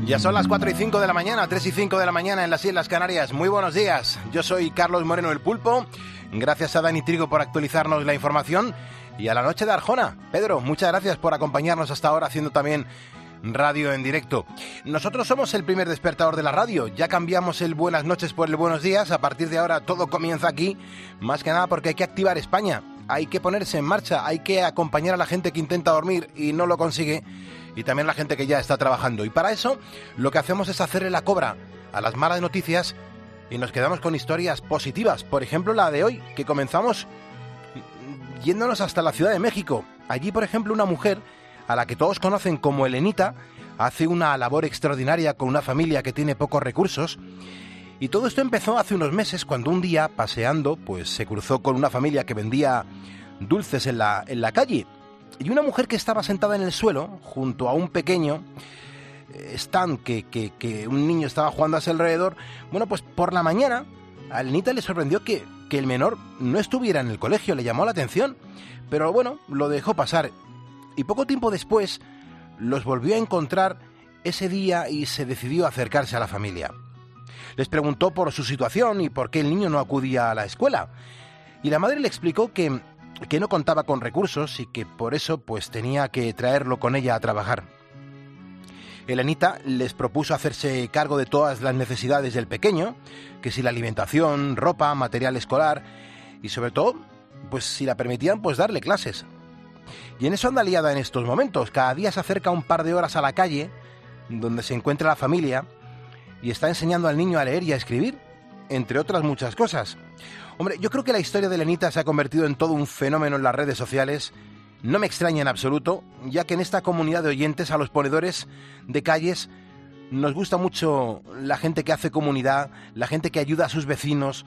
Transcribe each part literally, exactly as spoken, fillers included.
Ya son las cuatro y cinco de la mañana, tres y cinco de la mañana en las Islas Canarias. Muy buenos días. Yo soy Carlos Moreno el Pulpo. Gracias a Dani Trigo por actualizarnos la información. Y a la noche de Arjona. Pedro, muchas gracias por acompañarnos hasta ahora haciendo también radio en directo. Nosotros somos el primer despertador de la radio. Ya cambiamos el buenas noches por el buenos días. A partir de ahora todo comienza aquí. Más que nada porque hay que activar España. Hay que ponerse en marcha. Hay que acompañar a la gente que intenta dormir y no lo consigue. Y también la gente que ya está trabajando. Y para eso lo que hacemos es hacerle la cobra a las malas noticias y nos quedamos con historias positivas. Por ejemplo, la de hoy, que comenzamos yéndonos hasta la Ciudad de México. Allí, por ejemplo, una mujer a la que todos conocen como Elenita hace una labor extraordinaria con una familia que tiene pocos recursos. Y todo esto empezó hace unos meses cuando un día, paseando, pues se cruzó con una familia que vendía dulces en la, en la calle. Y una mujer que estaba sentada en el suelo, junto a un pequeño stand que, que, que un niño estaba jugando a su alrededor. Bueno, pues por la mañana a Elenita le sorprendió que, que el menor no estuviera en el colegio, le llamó la atención, pero bueno, lo dejó pasar. Y poco tiempo después los volvió a encontrar ese día y se decidió acercarse a la familia. Les preguntó por su situación y por qué el niño no acudía a la escuela. Y la madre le explicó que que no contaba con recursos y que por eso pues tenía que traerlo con ella a trabajar. Elenita les propuso hacerse cargo de todas las necesidades del pequeño, que si la alimentación, ropa, material escolar y sobre todo, pues si la permitían, pues darle clases. Y en eso anda liada en estos momentos. Cada día se acerca un par de horas a la calle donde se encuentra la familia y está enseñando al niño a leer y a escribir, entre otras muchas cosas. Hombre, yo creo que la historia de Elenita se ha convertido en todo un fenómeno en las redes sociales. No me extraña en absoluto, ya que en esta comunidad de oyentes a los ponedores de calles nos gusta mucho la gente que hace comunidad, la gente que ayuda a sus vecinos.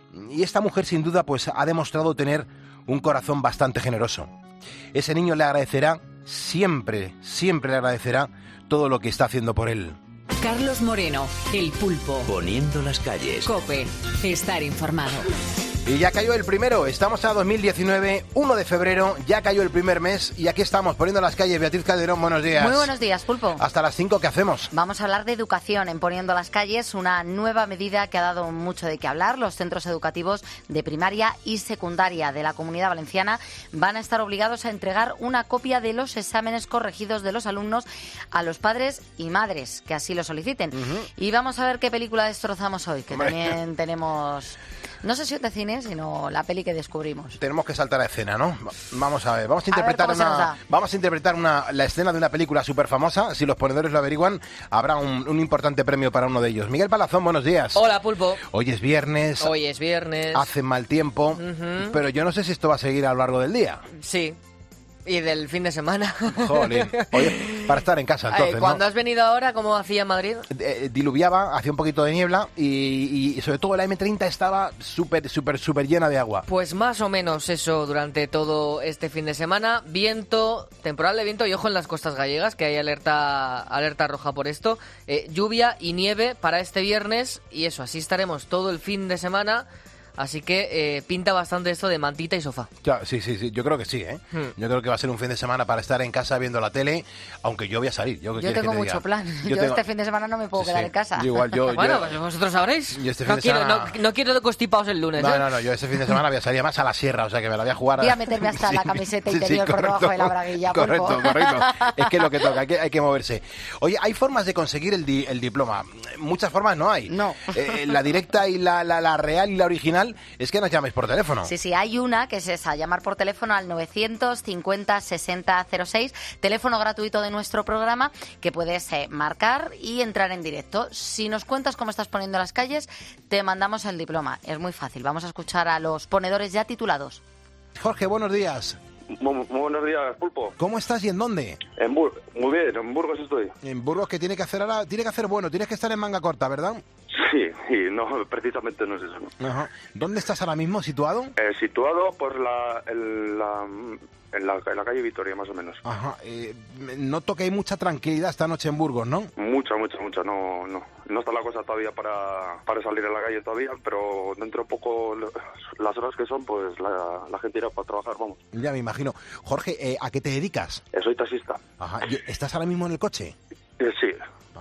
Y esta mujer sin duda pues ha demostrado tener un corazón bastante generoso. Ese niño le agradecerá, siempre, siempre le agradecerá todo lo que está haciendo por él. Carlos Moreno, el Pulpo. Poniendo las calles. COPE, estar informado. Y ya cayó el primero, estamos a dos mil diecinueve, primero de febrero, ya cayó el primer mes y aquí estamos poniendo las calles. Beatriz Calderón, buenos días. Muy buenos días, Pulpo. Hasta las cinco, ¿qué hacemos? Vamos a hablar de educación en Poniendo las calles, una nueva medida que ha dado mucho de qué hablar. Los centros educativos de primaria y secundaria de la Comunidad Valenciana van a estar obligados a entregar una copia de los exámenes corregidos de los alumnos a los padres y madres que así lo soliciten. Uh-huh. Y vamos a ver qué película destrozamos hoy, que también tenemos... No sesión de cine, sino la peli que descubrimos. Tenemos que saltar a escena, ¿no? Vamos a ver, vamos a interpretar a ver una, vamos a interpretar una, la escena de una película súper famosa. Si los ponedores lo averiguan, habrá un, un importante premio para uno de ellos. Miguel Palazón, buenos días. Hola, Pulpo. Hoy es viernes. Hoy es viernes. Hace mal tiempo, uh-huh. Pero yo no sé si esto va a seguir a lo largo del día. Sí. Y del fin de semana. Jolín. Oye, para estar en casa, entonces, eh, Cuando ¿no? has venido ahora, ¿cómo hacía en Madrid? Eh, diluviaba, hacía un poquito de niebla y, y sobre todo la eme treinta estaba súper, súper, súper llena de agua. Pues más o menos eso durante todo este fin de semana. Viento, temporal de viento y ojo en las costas gallegas, que hay alerta, alerta roja por esto. Eh, lluvia y nieve para este viernes y eso, así estaremos todo el fin de semana. Así que eh, pinta bastante esto de mantita y sofá. Ya, sí, sí, sí, yo creo que sí, ¿eh? Hmm. Yo creo que va a ser un fin de semana para estar en casa viendo la tele, aunque yo voy a salir. Yo, yo tengo mucho plan. Yo, yo tengo... este fin de semana no me puedo sí, quedar sí. en casa. Yo igual, yo, bueno, yo... pues vosotros sabréis. Yo este fin no, de quiero, semana... no, no quiero constipados el lunes. No, ¿eh? no, no, yo este fin de semana voy a salir más a la sierra, o sea que me la voy a jugar. Voy a meterme hasta sí, la camiseta sí, interior sí, por correcto, debajo de la braguilla. Correcto, Pulpo. correcto. Es que es lo que toca, hay que, hay que moverse. Oye, hay formas de conseguir el, di, el diploma. Muchas formas no hay. No. Eh, la directa y la, la, la real y la original es que nos llaméis por teléfono. Sí, sí, hay una que es esa, llamar por teléfono al novecientos cincuenta sesenta cero seis, teléfono gratuito de nuestro programa que puedes eh, marcar y entrar en directo. Si nos cuentas cómo estás poniendo las calles, te mandamos el diploma. Es muy fácil, vamos a escuchar a los ponedores ya titulados. Jorge, buenos días. Muy, muy buenos días, Pulpo. ¿Cómo estás y en dónde? En Bur muy bien, en Burgos estoy. En Burgos, que tiene que hacer ahora, tiene que hacer bueno, tienes que estar en manga corta, ¿verdad? Sí, sí, no, precisamente no es eso. Ajá. ¿Dónde estás ahora mismo situado? Eh, situado por la, el, la, en la, en la calle Vitoria, más o menos. Ajá. Eh, noto que hay mucha tranquilidad esta noche en Burgos, ¿no? Mucha, mucha, mucha. No, no, no está la cosa todavía para, para salir a la calle todavía, pero dentro de poco, las horas que son, pues la, la gente irá para trabajar, vamos. Ya me imagino. Jorge, eh, ¿a qué te dedicas? Eh, soy taxista. Ajá. ¿Estás ahora mismo en el coche? Eh, sí.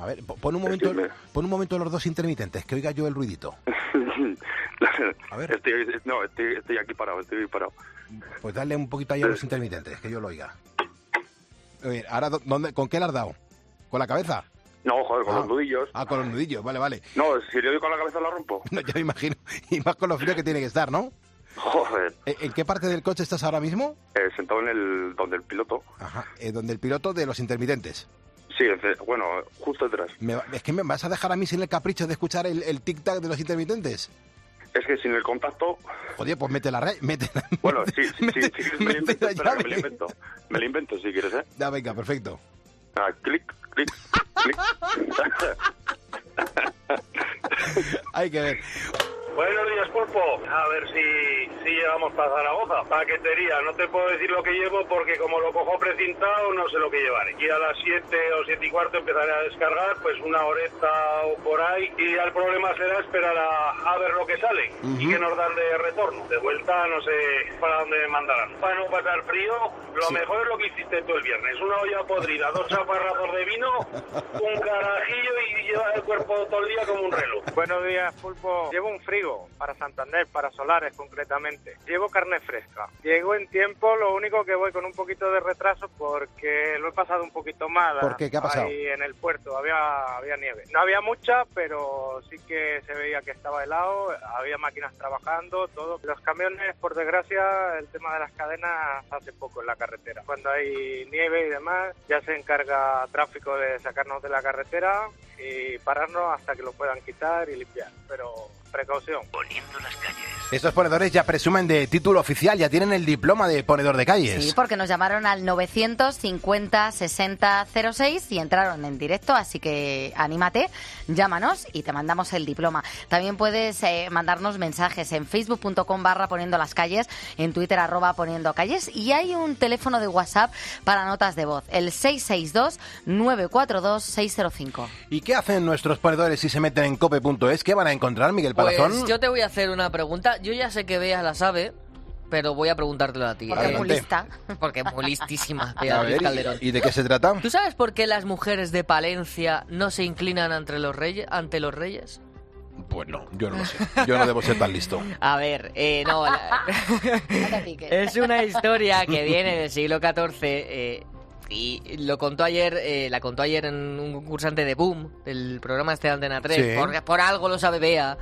A ver, pon un momento, Decirme. pon un momento los dos intermitentes, que oiga yo el ruidito. A ver. Estoy, no, estoy, estoy aquí parado, estoy parado. Pues dale un poquito ahí a los intermitentes, que yo lo oiga. Oye, ahora, ¿dónde, ¿con qué le has dado? ¿Con la cabeza? No, joder, con Ah. los nudillos. Ah, con los nudillos, vale, vale. No, si le doy con la cabeza la rompo. No, yo me imagino. Y más con lo frío que tiene que estar, ¿no? Joder. ¿En en qué parte del coche estás ahora mismo? Eh, sentado en el... donde el piloto. Ajá, eh, donde el piloto de los intermitentes. Sí, ence- bueno, justo detrás. Me va- es que me vas a dejar a mí sin el capricho de escuchar el, el tic-tac de los intermitentes. Es que sin el contacto... Joder, pues mete la red, mete la... Bueno, sí, sí, sí, mete- si quieres me lo mete invento, la espera, que me lo llave. invento. Me lo invento si quieres, ¿eh? Ya, venga, perfecto. Ah, clic, clic, clic. Hay que ver. Buenos días, Pulpo. A ver si, si llegamos para Zaragoza. Paquetería, no te puedo decir lo que llevo porque como lo cojo precintado no sé lo que llevaré. Y a las siete o siete y cuarto empezaré a descargar, pues una horeta o por ahí. Y ya el problema será esperar a, a ver lo que sale y que nos dan de retorno. De vuelta no sé para dónde me mandarán. Para no pasar frío, lo Sí. mejor es lo que hiciste tú el viernes. Una olla podrida, dos chaparrazos de vino, un carajillo y llevar el cuerpo todo el día como un reloj. Buenos días, Pulpo. Llevo un frigo para Santander, para Solares concretamente. Llevo carne fresca. Llego en tiempo, lo único que voy con un poquito de retraso porque lo he pasado un poquito mal. ¿Por qué? ¿Qué ha pasado? Ahí en el puerto había, había nieve. No había mucha, pero sí que se veía que estaba helado, había máquinas trabajando, todo. Los camiones, por desgracia, el tema de las cadenas hace poco en la carretera. Cuando hay nieve y demás, ya se encarga tráfico de sacarnos de la carretera y pararnos hasta que lo puedan quitar y limpiar. Pero precaución. Estos ponedores ya presumen de título oficial, ya tienen el diploma de ponedor de calles. Sí, porque nos llamaron al novecientos cincuenta sesenta cero seis y entraron en directo, así que anímate, llámanos y te mandamos el diploma. También puedes eh, mandarnos mensajes en facebook punto com barra poniendo las calles, en Twitter arroba poniendo calles, y hay un teléfono de WhatsApp para notas de voz, el seis seis dos nueve cuatro dos seis cero cinco. ¿Y qué hacen nuestros ponedores si se meten en cope punto es? ¿Qué van a encontrar, Miguel Palazón? Pues yo te voy a hacer una pregunta. Yo ya sé que Bea la sabe, pero voy a preguntártelo a ti. Porque es muy Adelante. lista. Porque es muy listísima, A Bea ver, Calderón. ¿y, y de qué se trata? ¿Tú sabes por qué las mujeres de Palencia no se inclinan ante los reyes? Ante los reyes? Pues no, yo no lo sé. Yo no debo ser tan listo. A ver, eh, no. la- No te piques. es una historia que viene del siglo catorce. Eh, y lo contó ayer, eh, la contó ayer en un concursante de Boom, del programa este de Antena tres, Sí. por, por algo lo sabe Bea,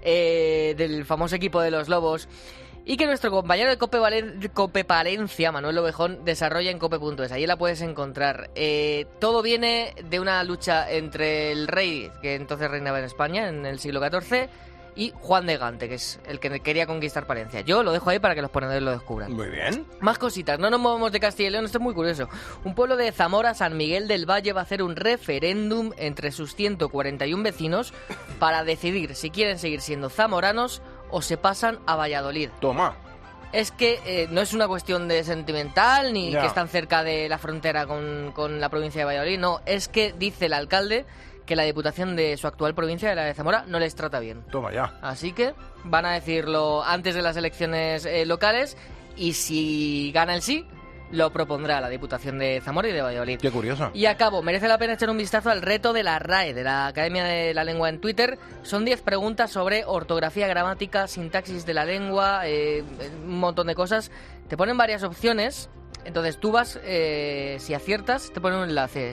eh, del famoso equipo de los Lobos, y que nuestro compañero de Cope, Valen- Cope Palencia, Manuel Ovejón, desarrolla en cope punto es. Ahí la puedes encontrar. Eh, todo viene de una lucha entre el rey, que entonces reinaba en España, en el siglo catorce, y Juan de Gante, que es el que quería conquistar Palencia. Yo lo dejo ahí para que los ponedores lo descubran. Muy bien. Más cositas, no nos movemos de Castilla y León, esto es muy curioso. Un pueblo de Zamora, San Miguel del Valle, va a hacer un referéndum entre sus ciento cuarenta y uno vecinos para decidir si quieren seguir siendo zamoranos o se pasan a Valladolid. Toma. Es que eh, no es una cuestión de sentimental ni Ya. que están cerca de la frontera con, con la provincia de Valladolid, no, es que dice el alcalde que la diputación de su actual provincia, de la de Zamora, no les trata bien. Toma ya. Así que van a decirlo antes de las elecciones eh, locales y si gana el sí, lo propondrá la Diputación de Zamora y de Valladolid. Qué curioso. Y acabo, merece la pena echar un vistazo al reto de la R A E, de la Academia de la Lengua en Twitter. Son diez preguntas sobre ortografía, gramática, sintaxis de la lengua, eh, un montón de cosas. Te ponen varias opciones, entonces tú vas, eh, si aciertas, te ponen un enlace.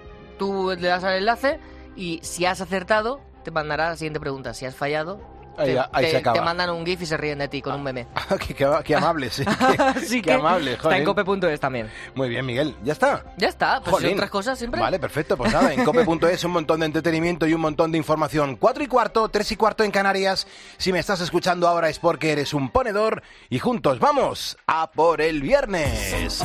Tú le das al enlace y si has acertado, te mandará la siguiente pregunta. Si has fallado, Ahí, te, ahí te- se acaba. te mandan un GIF y se ríen de ti con un meme. qué, qué, qué amable, sí. Qué, Así qué que amable, está joder. en cope punto es también. Muy bien, Miguel. ¿Ya está? Ya está, pues Jolín. y otras cosas siempre. Vale, perfecto. Pues nada, en cope punto es un montón de entretenimiento y un montón de información. Cuatro y cuarto, tres y cuarto en Canarias. Si me estás escuchando ahora es porque eres un ponedor y juntos vamos a por el viernes.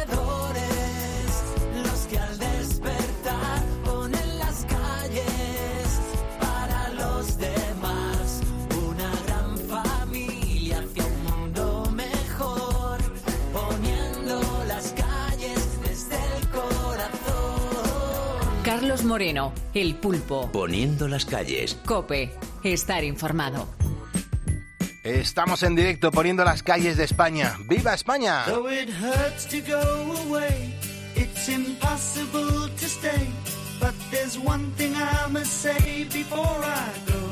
Los que al despertar ponen las calles para los demás. Una gran familia hacia un mundo mejor. Poniendo las calles desde el corazón. Carlos Moreno, El Pulpo. Poniendo las calles. Cope, estar informado. Estamos en directo poniendo las calles de España. ¡Viva España! Though it hurts to go away, it's impossible to stay. But there's one thing I must say before I go.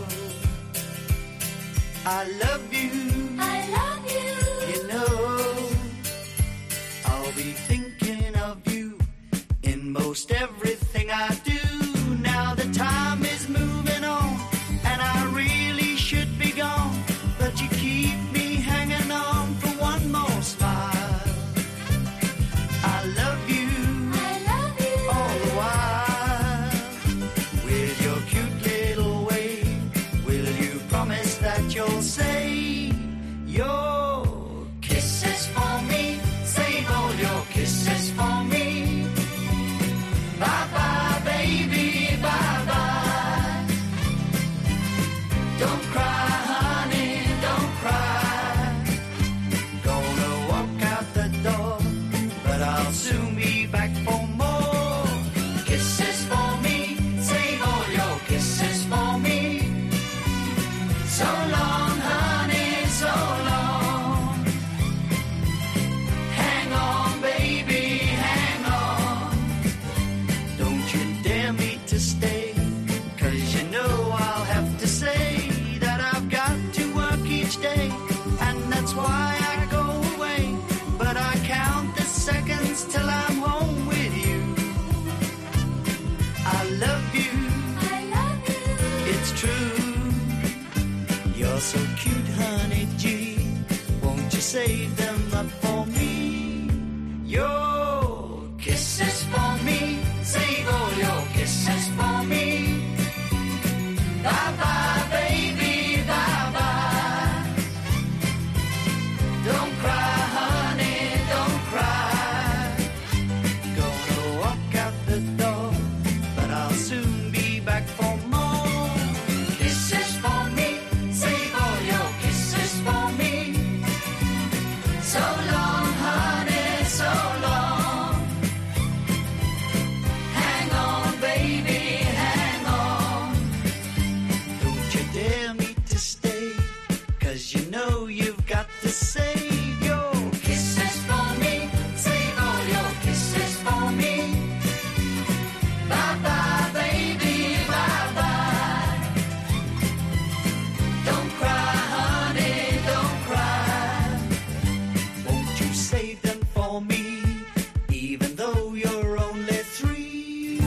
I love you. I love you. You know, I'll be thinking of you in most everything I do. Now the time is moving on, and I really should be gone, but you keep me hanging on for one more smile. I love you. I love you. All the while, with your cute little way, will you promise that you'll say your kisses for me? Save all your kisses for me. Bye bye, baby, bye bye. Don't cry, honey, don't cry. Gonna walk out the door, but I'll soon be back for more. Kisses for me, save all your kisses for me. So long, honey, so long. Hang on, baby, hang on. Don't you dare me to stay, 'cause you know I'll have to say that I've got to work each day, and that's why I go away. But I count the seconds till I'm home with you. I love you. I love you. It's true. You're so cute, honey G. Won't you save them up for me? Your kisses for me. Save all your kisses for me. Bye bye, baby, bye bye. Don't cry, honey, don't cry. Gonna walk out the door, but I'll soon be back for more. Kisses for me, save all your kisses for me. So long, honey, so long. Hang on, baby, hang on. Don't you dare me to stay, 'cause you know you've got to save your kisses for me. Save all your kisses for me. Bye bye, baby, bye bye. Don't cry, honey, don't cry. Won't you save them for me, even though you're only three?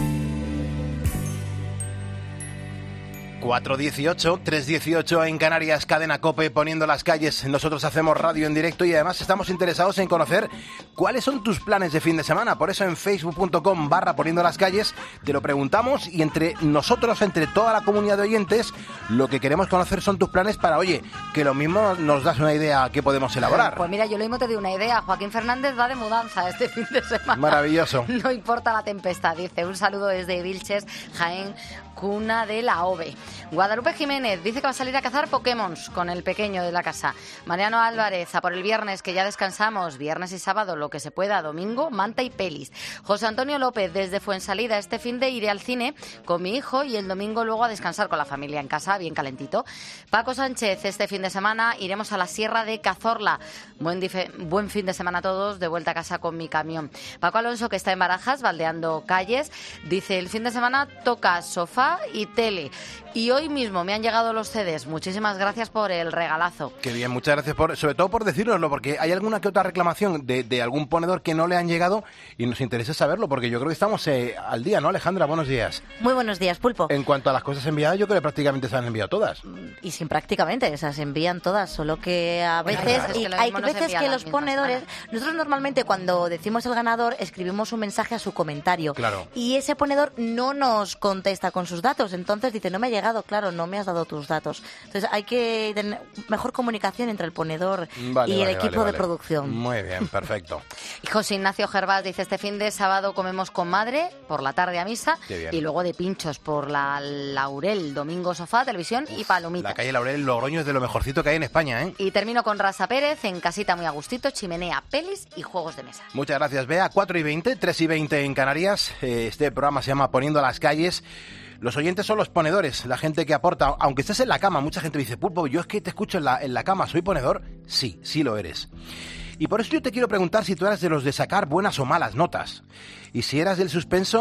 cuatro dieciocho, tres dieciocho en Canarias, Cadena COPE, poniendo las calles. Nosotros hacemos radio en directo y además estamos interesados en conocer cuáles son tus planes de fin de semana. Por eso en facebook punto com barra poniendo las calles te lo preguntamos y entre nosotros, entre toda la comunidad de oyentes, lo que queremos conocer son tus planes para, oye, que lo mismo nos das una idea que podemos elaborar. Pues mira, yo lo mismo te doy una idea. Joaquín Fernández va de mudanza este fin de semana. Maravilloso. No importa la tempestad, dice. Un saludo desde Vilches, Jaén, cuna de la O V E. Guadalupe Jiménez dice que va a salir a cazar Pokémons con el pequeño de la casa. Mariano Álvarez, a por el viernes, que ya descansamos. Viernes y sábado, lo que se pueda. Domingo, manta y pelis. José Antonio López, desde Fuensalida, este fin de iré al cine con mi hijo y el domingo luego a descansar con la familia en casa, bien calentito. Paco Sánchez, este fin de semana iremos a la Sierra de Cazorla. Buen, dife- buen fin de semana a todos, de vuelta a casa con mi camión. Paco Alonso, que está en Barajas, baldeando calles, dice, el fin de semana toca sofá y tele. Y hoy mismo me han llegado los C Ds. Muchísimas gracias por el regalazo. Qué bien, muchas gracias por, sobre todo por decírnoslo, porque hay alguna que otra reclamación de, de algún ponedor que no le han llegado y nos interesa saberlo, porque yo creo que estamos eh, al día, ¿no, Alejandra? Buenos días. Muy buenos días, Pulpo. En cuanto a las cosas enviadas, yo creo que prácticamente se han enviado todas. Y sin prácticamente, o sea, se envían todas, solo que a Bueno, veces, claro, es y que lo hay mismo no se veces envía que la los misma ponedores, semana. nosotros normalmente cuando decimos el ganador escribimos un mensaje a su comentario. Claro. Y ese ponedor no nos contesta con sus datos, entonces dice, no me ha llegado, claro, no me has dado tus datos. Entonces hay que tener mejor comunicación entre el ponedor Vale, y el vale, equipo vale, de vale. producción. Muy bien, perfecto. Y José Ignacio Gervás dice, este fin de sábado comemos con madre, por la tarde a misa, Qué bien. y luego de pinchos por la Laurel, domingo sofá, televisión y palomitas. La calle Laurel, el Logroño, es de lo mejorcito que hay en España, ¿eh? Y termino con Rasa Pérez, en casita muy a gustito, chimenea, pelis y juegos de mesa. Muchas gracias, Bea. cuatro y veinte, tres y veinte en Canarias. Eh, Este programa se llama Poniendo las calles. Los oyentes son los ponedores, la gente que aporta. Aunque estés en la cama, mucha gente dice, Pulpo, yo es que te escucho en la, en la cama, ¿soy ponedor? Sí, sí lo eres. Y por eso yo te quiero preguntar si tú eras de los de sacar buenas o malas notas. Y si eras del suspenso,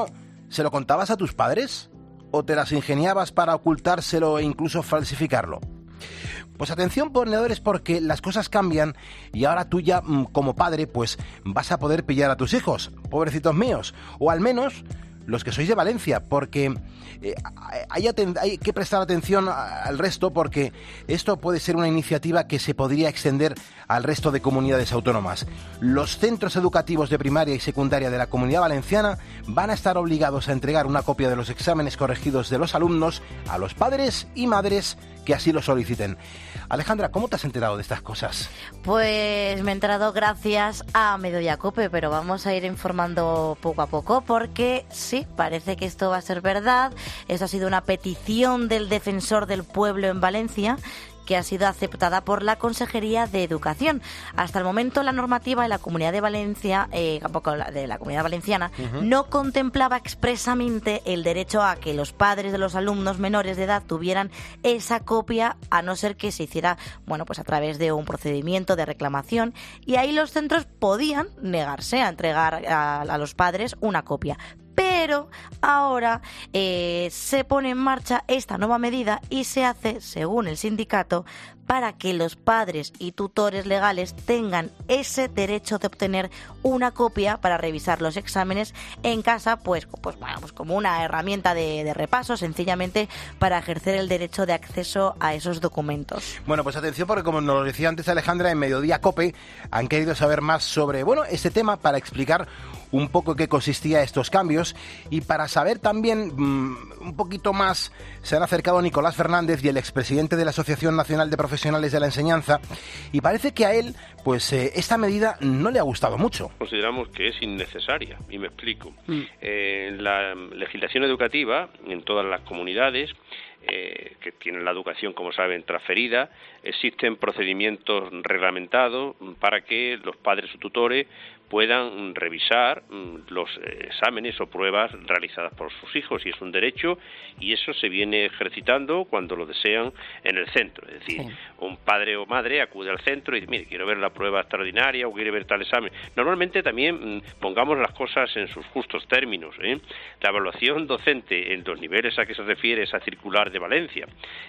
¿Se lo contabas a tus padres? ¿O te las ingeniabas para ocultárselo e incluso falsificarlo? Pues atención, ponedores, porque las cosas cambian y ahora tú ya, como padre, pues vas a poder pillar a tus hijos, pobrecitos míos, o al menos los que sois de Valencia, porque eh, hay, aten- hay que prestar atención al resto, porque esto puede ser una iniciativa que se podría extender al resto de comunidades autónomas. Los centros educativos de primaria y secundaria de la Comunidad Valenciana van a estar obligados a entregar una copia de los exámenes corregidos de los alumnos a los padres y madres que así lo soliciten. Alejandra, ¿cómo te has enterado de estas cosas? Pues me he enterado gracias a Mediodía Cope, pero vamos a ir informando poco a poco porque sí, parece que esto va a ser verdad. Esto ha sido una petición del Defensor del Pueblo en Valencia, que ha sido aceptada por la Consejería de Educación. Hasta el momento la normativa de la Comunidad de Valencia, eh, de la Comunidad Valenciana, uh-huh. no contemplaba expresamente el derecho a que los padres de los alumnos menores de edad tuvieran esa copia, a no ser que se hiciera, bueno, pues a través de un procedimiento de reclamación, y ahí los centros podían negarse a entregar a, a los padres una copia. Pero ahora eh, se pone en marcha esta nueva medida y se hace, según el sindicato, para que los padres y tutores legales tengan ese derecho de obtener una copia para revisar los exámenes en casa, pues, pues, bueno, pues como una herramienta de, de repaso, sencillamente para ejercer el derecho de acceso a esos documentos. Bueno, pues atención, porque como nos lo decía antes Alejandra, en Mediodía Cope han querido saber más sobre, bueno, este tema para explicar un poco qué consistía estos cambios, y para saber también mmm, un poquito más se han acercado Nicolás Fernández y el expresidente de la Asociación Nacional de Profesionales de la Enseñanza, y parece que a él pues eh, esta medida no le ha gustado mucho. Consideramos que es innecesaria, y me explico. Mm. Eh, la legislación educativa en todas las comunidades Eh, que tienen la educación, como saben, transferida, existen procedimientos reglamentados para que los padres o tutores puedan revisar los exámenes o pruebas realizadas por sus hijos, y es un derecho, y eso se viene ejercitando cuando lo desean en el centro. Es decir, sí. un padre o madre acude al centro y dice, mire, quiero ver la prueba extraordinaria o quiere ver tal examen. Normalmente también pongamos las cosas en sus justos términos, ¿eh? La evaluación docente en los niveles a que se refiere esa circular de Valencia,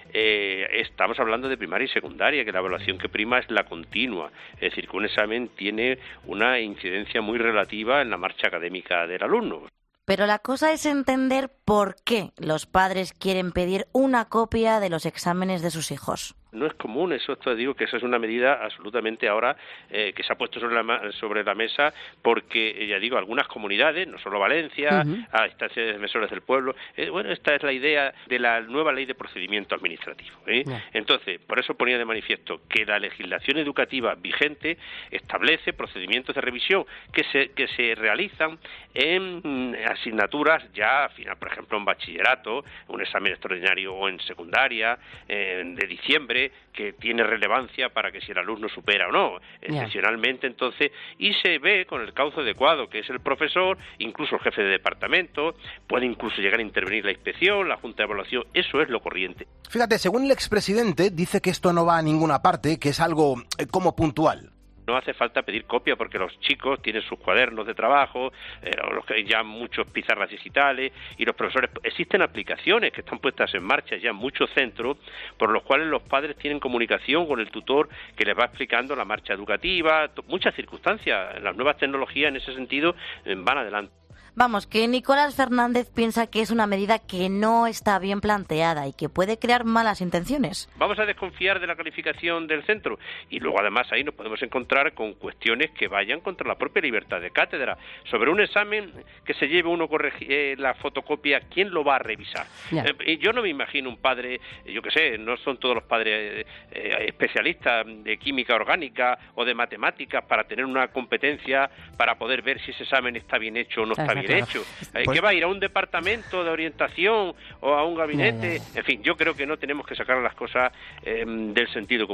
eh, estamos hablando de primaria y secundaria, que la evaluación que prima es la continua, es decir, que un examen tiene una incidencia muy relativa en la marcha académica del alumno. Pero la cosa es entender por qué los padres quieren pedir una copia de los exámenes de sus hijos. No es común eso, esto digo que esa es una medida absolutamente ahora eh, que se ha puesto sobre la, sobre la mesa, porque, ya digo, algunas comunidades, no solo Valencia, uh-huh. a instancias de defensores del pueblo, eh, bueno, esta es la idea de la nueva ley de procedimiento administrativo. ¿eh? Yeah. Entonces, por eso ponía de manifiesto que la legislación educativa vigente establece procedimientos de revisión que se, que se realizan en asignaturas ya al final, por ejemplo, en bachillerato, un examen extraordinario, o en secundaria, eh, de diciembre, que tiene relevancia para que si el alumno supera o no, excepcionalmente, yeah. entonces, y se ve con el cauce adecuado, que es el profesor, incluso el jefe de departamento, puede incluso llegar a intervenir la inspección, la junta de evaluación, eso es lo corriente. Fíjate, según el expresidente, dice que esto no va a ninguna parte, que es algo eh, como puntual. No hace falta pedir copia porque los chicos tienen sus cuadernos de trabajo, eh, los que ya muchos pizarras digitales, y los profesores, existen aplicaciones que están puestas en marcha ya en muchos centros, por los cuales los padres tienen comunicación con el tutor que les va explicando la marcha educativa, muchas circunstancias. Las nuevas tecnologías en ese sentido eh, van adelante. Vamos, que Nicolás Fernández piensa que es una medida que no está bien planteada y que puede crear malas intenciones. Vamos a desconfiar de la calificación del centro, y luego además ahí nos podemos encontrar con cuestiones que vayan contra la propia libertad de cátedra. Sobre un examen que se lleve uno corregi- eh, la fotocopia, ¿quién lo va a revisar? Eh, yo no me imagino un padre, yo qué sé, no son todos los padres eh, especialistas de química orgánica o de matemáticas para tener una competencia para poder ver si ese examen está bien hecho o no está bien hecho. Eh, pues, ¿qué va a ir a un departamento de orientación o a un gabinete? No, no, no. En fin, yo creo que no tenemos que sacar las cosas eh, del sentido común.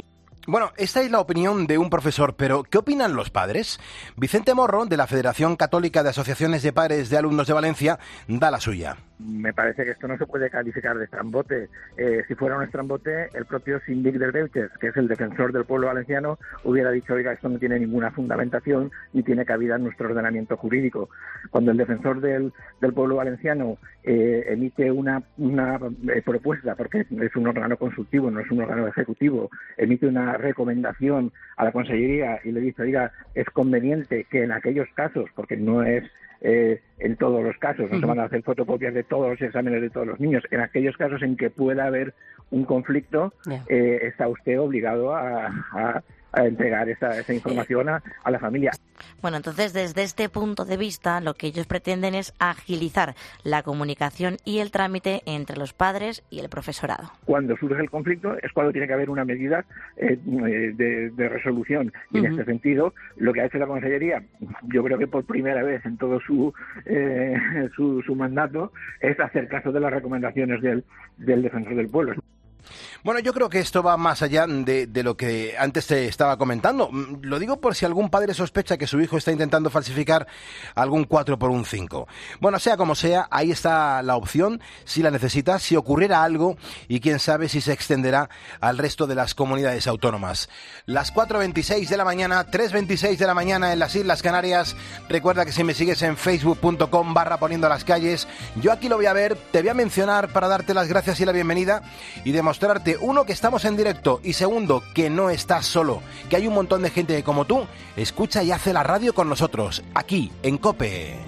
Bueno, esta es la opinión de un profesor, pero ¿qué opinan los padres? Vicente Morro, de la Federación Católica de Asociaciones de Padres de Alumnos de Valencia, da la suya. Me parece que esto no se puede calificar de estrambote. Eh, si fuera un estrambote, el propio síndic del Beuches, que es el defensor del pueblo valenciano, hubiera dicho, oiga, esto no tiene ninguna fundamentación ni tiene cabida en nuestro ordenamiento jurídico. Cuando el defensor del, del pueblo valenciano eh, emite una, una eh, propuesta, porque es un órgano consultivo, no es un órgano ejecutivo, emite una recomendación a la Consellería y le dice, oiga, es conveniente que en aquellos casos, porque no es Eh, en todos los casos, no se van a hacer fotocopias de todos los exámenes de todos los niños, en aquellos casos en que pueda haber un conflicto, yeah. eh, está usted obligado a, a, a entregar esa, esa información a, a la familia. Bueno, entonces desde este punto de vista lo que ellos pretenden es agilizar la comunicación y el trámite entre los padres y el profesorado. Cuando surge el conflicto es cuando tiene que haber una medida eh, de, de resolución y uh-huh. en este sentido lo que ha hecho la Consellería, yo creo que por primera vez en todo su eh, su, su mandato, es hacer caso de las recomendaciones del, del defensor del pueblo. Bueno, yo creo que esto va más allá de, de lo que antes te estaba comentando. Lo digo por si algún padre sospecha que su hijo está intentando falsificar algún cuatro por un cinco. Bueno, sea como sea, ahí está la opción, si la necesitas, si ocurriera algo, y quién sabe si se extenderá al resto de las comunidades autónomas. Las cuatro veintiséis de la mañana, tres veintiséis de la mañana en las Islas Canarias. Recuerda que si me sigues en facebook punto com barra poniendo las calles, yo aquí lo voy a ver, te voy a mencionar para darte las gracias y la bienvenida y demostrarte, uno, que estamos en directo, y segundo, que no estás solo, que hay un montón de gente que, como tú, escucha y hace la radio con nosotros, aquí, en COPE.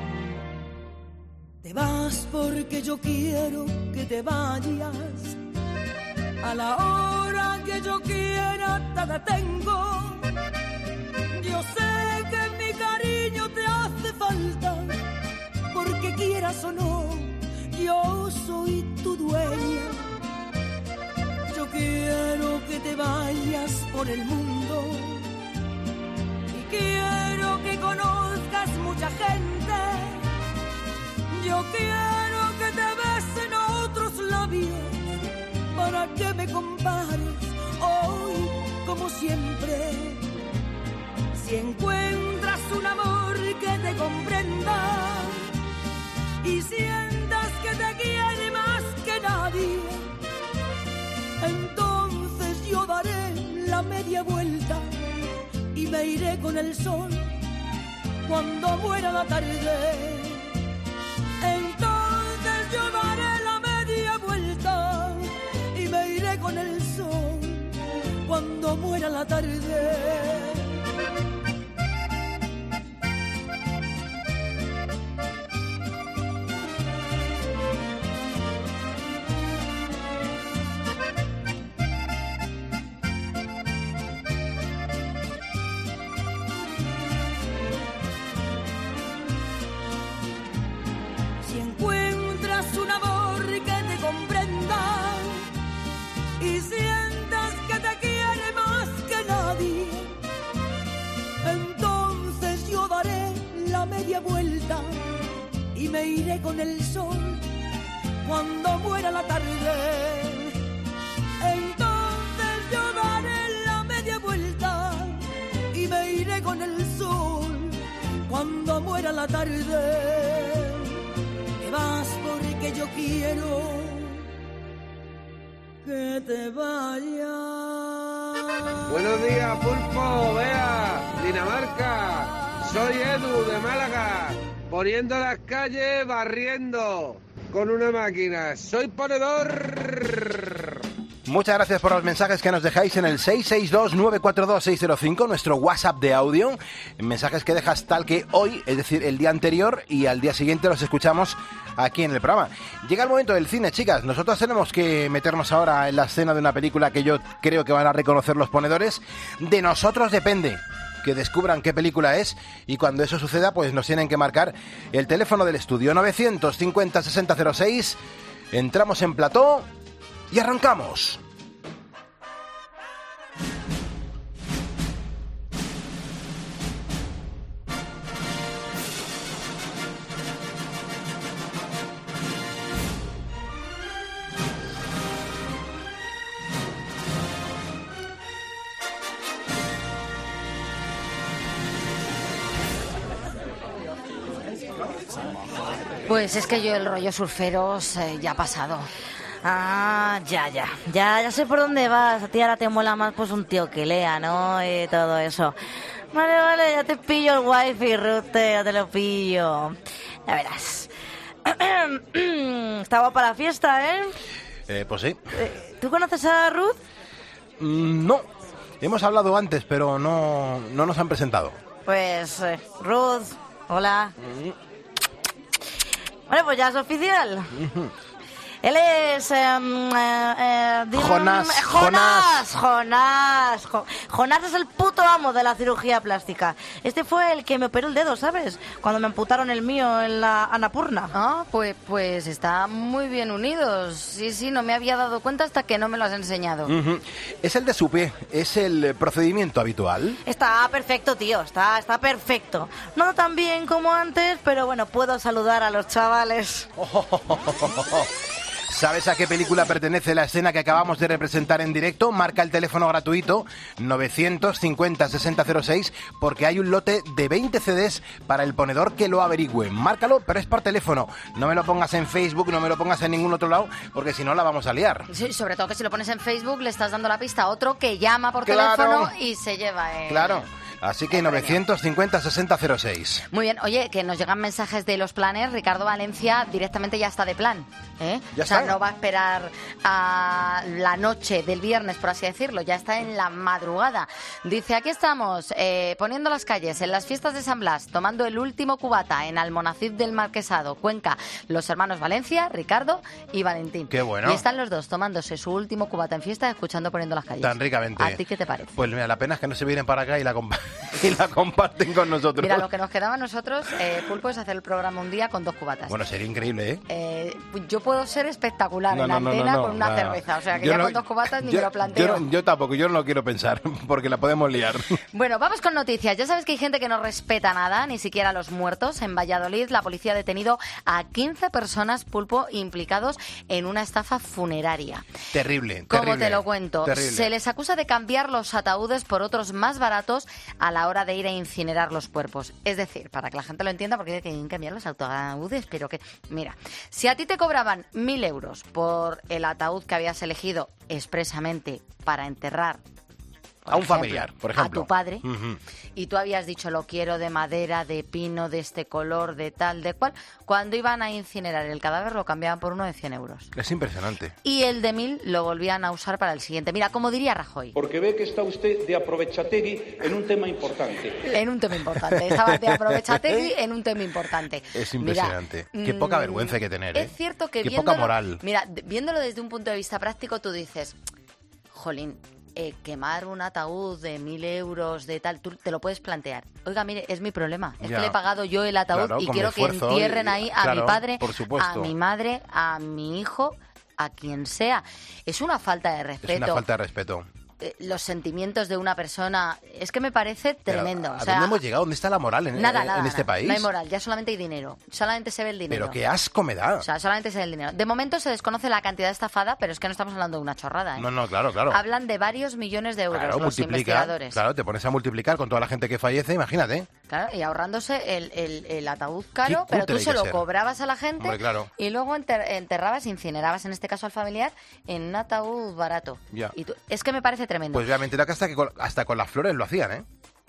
Te vas porque yo quiero que te vayas, a la hora que yo quiera te detengo. Yo sé que mi cariño te hace falta, porque quieras o no, yo soy tu dueña. Yo quiero que te vayas por el mundo y quiero que conozcas mucha gente. Yo quiero que te besen otros labios para que me compares hoy como siempre. Si encuentras un amor que te comprenda y sientas que te quiere más que nadie, entonces yo daré la media vuelta y me iré con el sol cuando muera la tarde. Entonces yo daré la media vuelta y me iré con el sol cuando muera la tarde. Un amor que te comprenda y sientas que te quiere más que nadie, entonces yo daré la media vuelta y me iré con el sol cuando muera la tarde. Entonces yo daré la media vuelta y me iré con el sol cuando muera la tarde. Vas porque yo quiero que te vayas. Buenos días, Pulpo, Bea, Dinamarca. Soy Edu de Málaga, poniendo las calles, barriendo con una máquina. Soy ponedor. Muchas gracias por los mensajes que nos dejáis en el seis seis dos, nueve cuatro dos, seis cero cinco, nuestro WhatsApp de audio. Mensajes que dejas tal que hoy, es decir, el día anterior, y al día siguiente los escuchamos aquí en el programa. Llega el momento del cine, chicas. Nosotros tenemos que meternos ahora en la escena de una película que yo creo que van a reconocer los ponedores. De nosotros depende que descubran qué película es, y cuando eso suceda, pues nos tienen que marcar el teléfono del estudio novecientos cincuenta, sesenta cero seis. Entramos en plató y arrancamos. Pues es que yo el rollo surferos eh, ya ha pasado. Ah, ya, ya. Ya, ya sé por dónde vas. A ti ahora te mola más pues un tío que lea, ¿no? Y todo eso. Vale, vale, ya te pillo el wifi, Ruth, ya te lo pillo. Ya verás. Está guapa la fiesta, ¿eh? Eh, pues sí. ¿Tú conoces a Ruth? Mm, no. Hemos hablado antes, pero no, no nos han presentado. Pues, eh, Ruth, hola. Bueno, pues ya es oficial. Él es... Eh, eh, eh, Dylan- Jonás, eh, Jonás. Jonás. Jo- Jonás es el puto amo de la cirugía plástica. Este fue el que me operó el dedo, ¿sabes? Cuando me amputaron el mío en la Annapurna. Ah, pues, pues está muy bien unidos. Sí, sí, no me había dado cuenta hasta que no me lo has enseñado. Ujú. Es el de su pie, es el procedimiento habitual. Está perfecto, tío. Está, está perfecto. No tan bien como antes, pero bueno, puedo saludar a los chavales. ¿Sabes a qué película pertenece la escena que acabamos de representar en directo? Marca el teléfono gratuito novecientos cincuenta sesenta cero seis porque hay un lote de veinte C Ds para el ponedor que lo averigüe. Márcalo, pero es por teléfono. No me lo pongas en Facebook, no me lo pongas en ningún otro lado, porque si no la vamos a liar. Sí, sobre todo que si lo pones en Facebook le estás dando la pista a otro que llama por Claro. teléfono y se lleva el... Claro. Así que novecientos cincuenta sesenta cero seis. Muy bien, oye, que nos llegan mensajes de los planes. Ricardo Valencia directamente ya está de plan, ¿eh? Ya o sea, está. no va a esperar a la noche del viernes, por así decirlo, ya está en la madrugada. Dice, aquí estamos, eh, poniendo las calles en las fiestas de San Blas, tomando el último cubata en Almonacid del Marquesado, Cuenca, los hermanos Valencia, Ricardo y Valentín. Qué bueno. Y están los dos tomándose su último cubata en fiesta, escuchando Poniendo las calles. Tan ricamente. ¿A ti qué te parece? Pues mira, la pena es que no se vienen para acá y la, compa- y la comparten con nosotros. Mira, lo que nos quedaba a nosotros, eh, Pulpo, es hacer el programa un día con dos cubatas. Bueno, sería increíble, ¿eh? Eh, yo puedo ser espectacular No, en no, no, antena no, no, con una no. cerveza, o sea que Yo ya no- con dos cubatas ni yo- me lo planteo. Yo, no- yo tampoco, yo no lo quiero pensar, porque la podemos liar. Bueno, vamos con noticias. Ya sabes que hay gente que no respeta nada, ni siquiera a los muertos. En Valladolid, la policía ha detenido a quince personas, Pulpo, implicados en una estafa funeraria. Terrible, ¿Cómo terrible. te lo cuento? Terrible. Se les acusa de cambiar los ataúdes por otros más baratos a la hora de ir a incinerar los cuerpos. Es decir, para que la gente lo entienda, porque hay que cambiar los ataúdes, pero que... Mira, si a ti te cobraban mil euros por el ataúd que habías elegido expresamente para enterrar por A un ejemplo, familiar, por ejemplo. a tu padre, Ujú. y tú habías dicho lo quiero de madera, de pino, de este color, de tal, de cual, cuando iban a incinerar el cadáver lo cambiaban por uno de cien euros. Es impresionante. Y el de mil lo volvían a usar para el siguiente. Mira, como diría Rajoy, Porque ve que está usted de aprovechategui en un tema importante. en un tema importante. Estaba de aprovechategui en un tema importante. Es impresionante. Mira, Qué poca mm, vergüenza hay que tener, ¿eh? Es cierto que Qué viéndolo, poca moral. Mira, d- viéndolo desde un punto de vista práctico, tú dices, jolín, eh, quemar un ataúd de mil euros de tal, tú te lo puedes plantear. Oiga, mire, es mi problema. Es Ya. que le he pagado yo el ataúd Claro, y con quiero mi que esfuerzo entierren y- ahí a claro, mi padre, por supuesto. a mi madre, a mi hijo, a quien sea. Es una falta de Es respeto. una falta de respeto. Eh, Los sentimientos de una persona, es que me parece Pero, tremendo. ¿A o sea, dónde hemos llegado? ¿Dónde está la moral en, Nada, en- nada, en este nada. país? No hay moral, ya solamente hay dinero. Solamente se ve el dinero. Pero qué asco me da. O sea, solamente se ve el dinero. De momento se desconoce la cantidad estafada, pero es que no estamos hablando de una chorrada, ¿eh? No, no, claro, claro. Hablan de varios millones de euros Claro, los multiplica. investigadores. Claro, te pones a multiplicar con toda la gente que fallece, imagínate. Claro, y ahorrándose el, el- el ataúd caro, Qué pero cutre tú hay se que lo ser. cobrabas a la gente Hombre, claro. y luego enter- enterrabas, incinerabas, en este caso al familiar, en un ataúd barato. Ya. Y tú- es que me parece tremendo. Pues ya me enteré que hasta, que con, hasta con las flores lo hacían, ¿eh?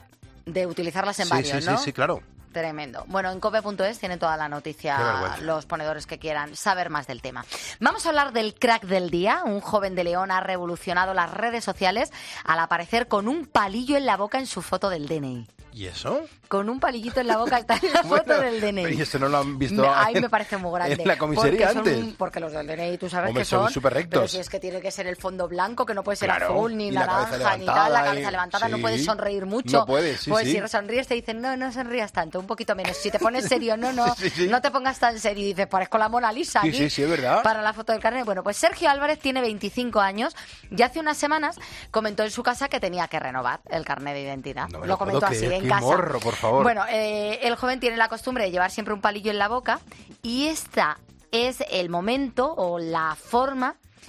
De utilizarlas en Sí, varios, sí, ¿no? sí, sí, claro. Tremendo. Bueno, en cope punto es tienen toda la Qué noticia vergüenza. los ponedores que quieran saber más del tema. Vamos a hablar del crack del día. Un joven de León ha revolucionado las redes sociales al aparecer con un palillo en la boca en su foto del D N I. ¿Y eso? Con un palillito en la boca está en la foto Bueno, del D N I. ¿y eso no lo han visto Me- Ahí en- me parece muy grande. en la comisaría porque son- antes? Porque los del D N I tú sabes Hombre, que son son... súper rectos. Pero si es que tiene que ser el fondo blanco, que no puede ser Claro, azul, ni y la cabeza naranja, ni tal. levantada La cabeza y- levantada, no sí. puedes sonreír mucho. No puedes, sí, Pues sí. si sonríes te dicen, no, no sonrías tanto, un poquito menos. Si te pones serio, no, no, Sí, sí, sí. no te pongas tan serio. Y dices, parezco la Mona Lisa Sí, aquí sí, sí, es verdad. para la foto del carnet. Bueno, pues Sergio Álvarez tiene veinticinco años y hace unas semanas comentó en su casa que tenía que renovar el carnet de identidad. No me lo lo comentó puedo así, creer, en qué casa. morro, por favor. Bueno, eh, el joven tiene la costumbre de llevar siempre un palillo en la boca y esta es el momento o la forma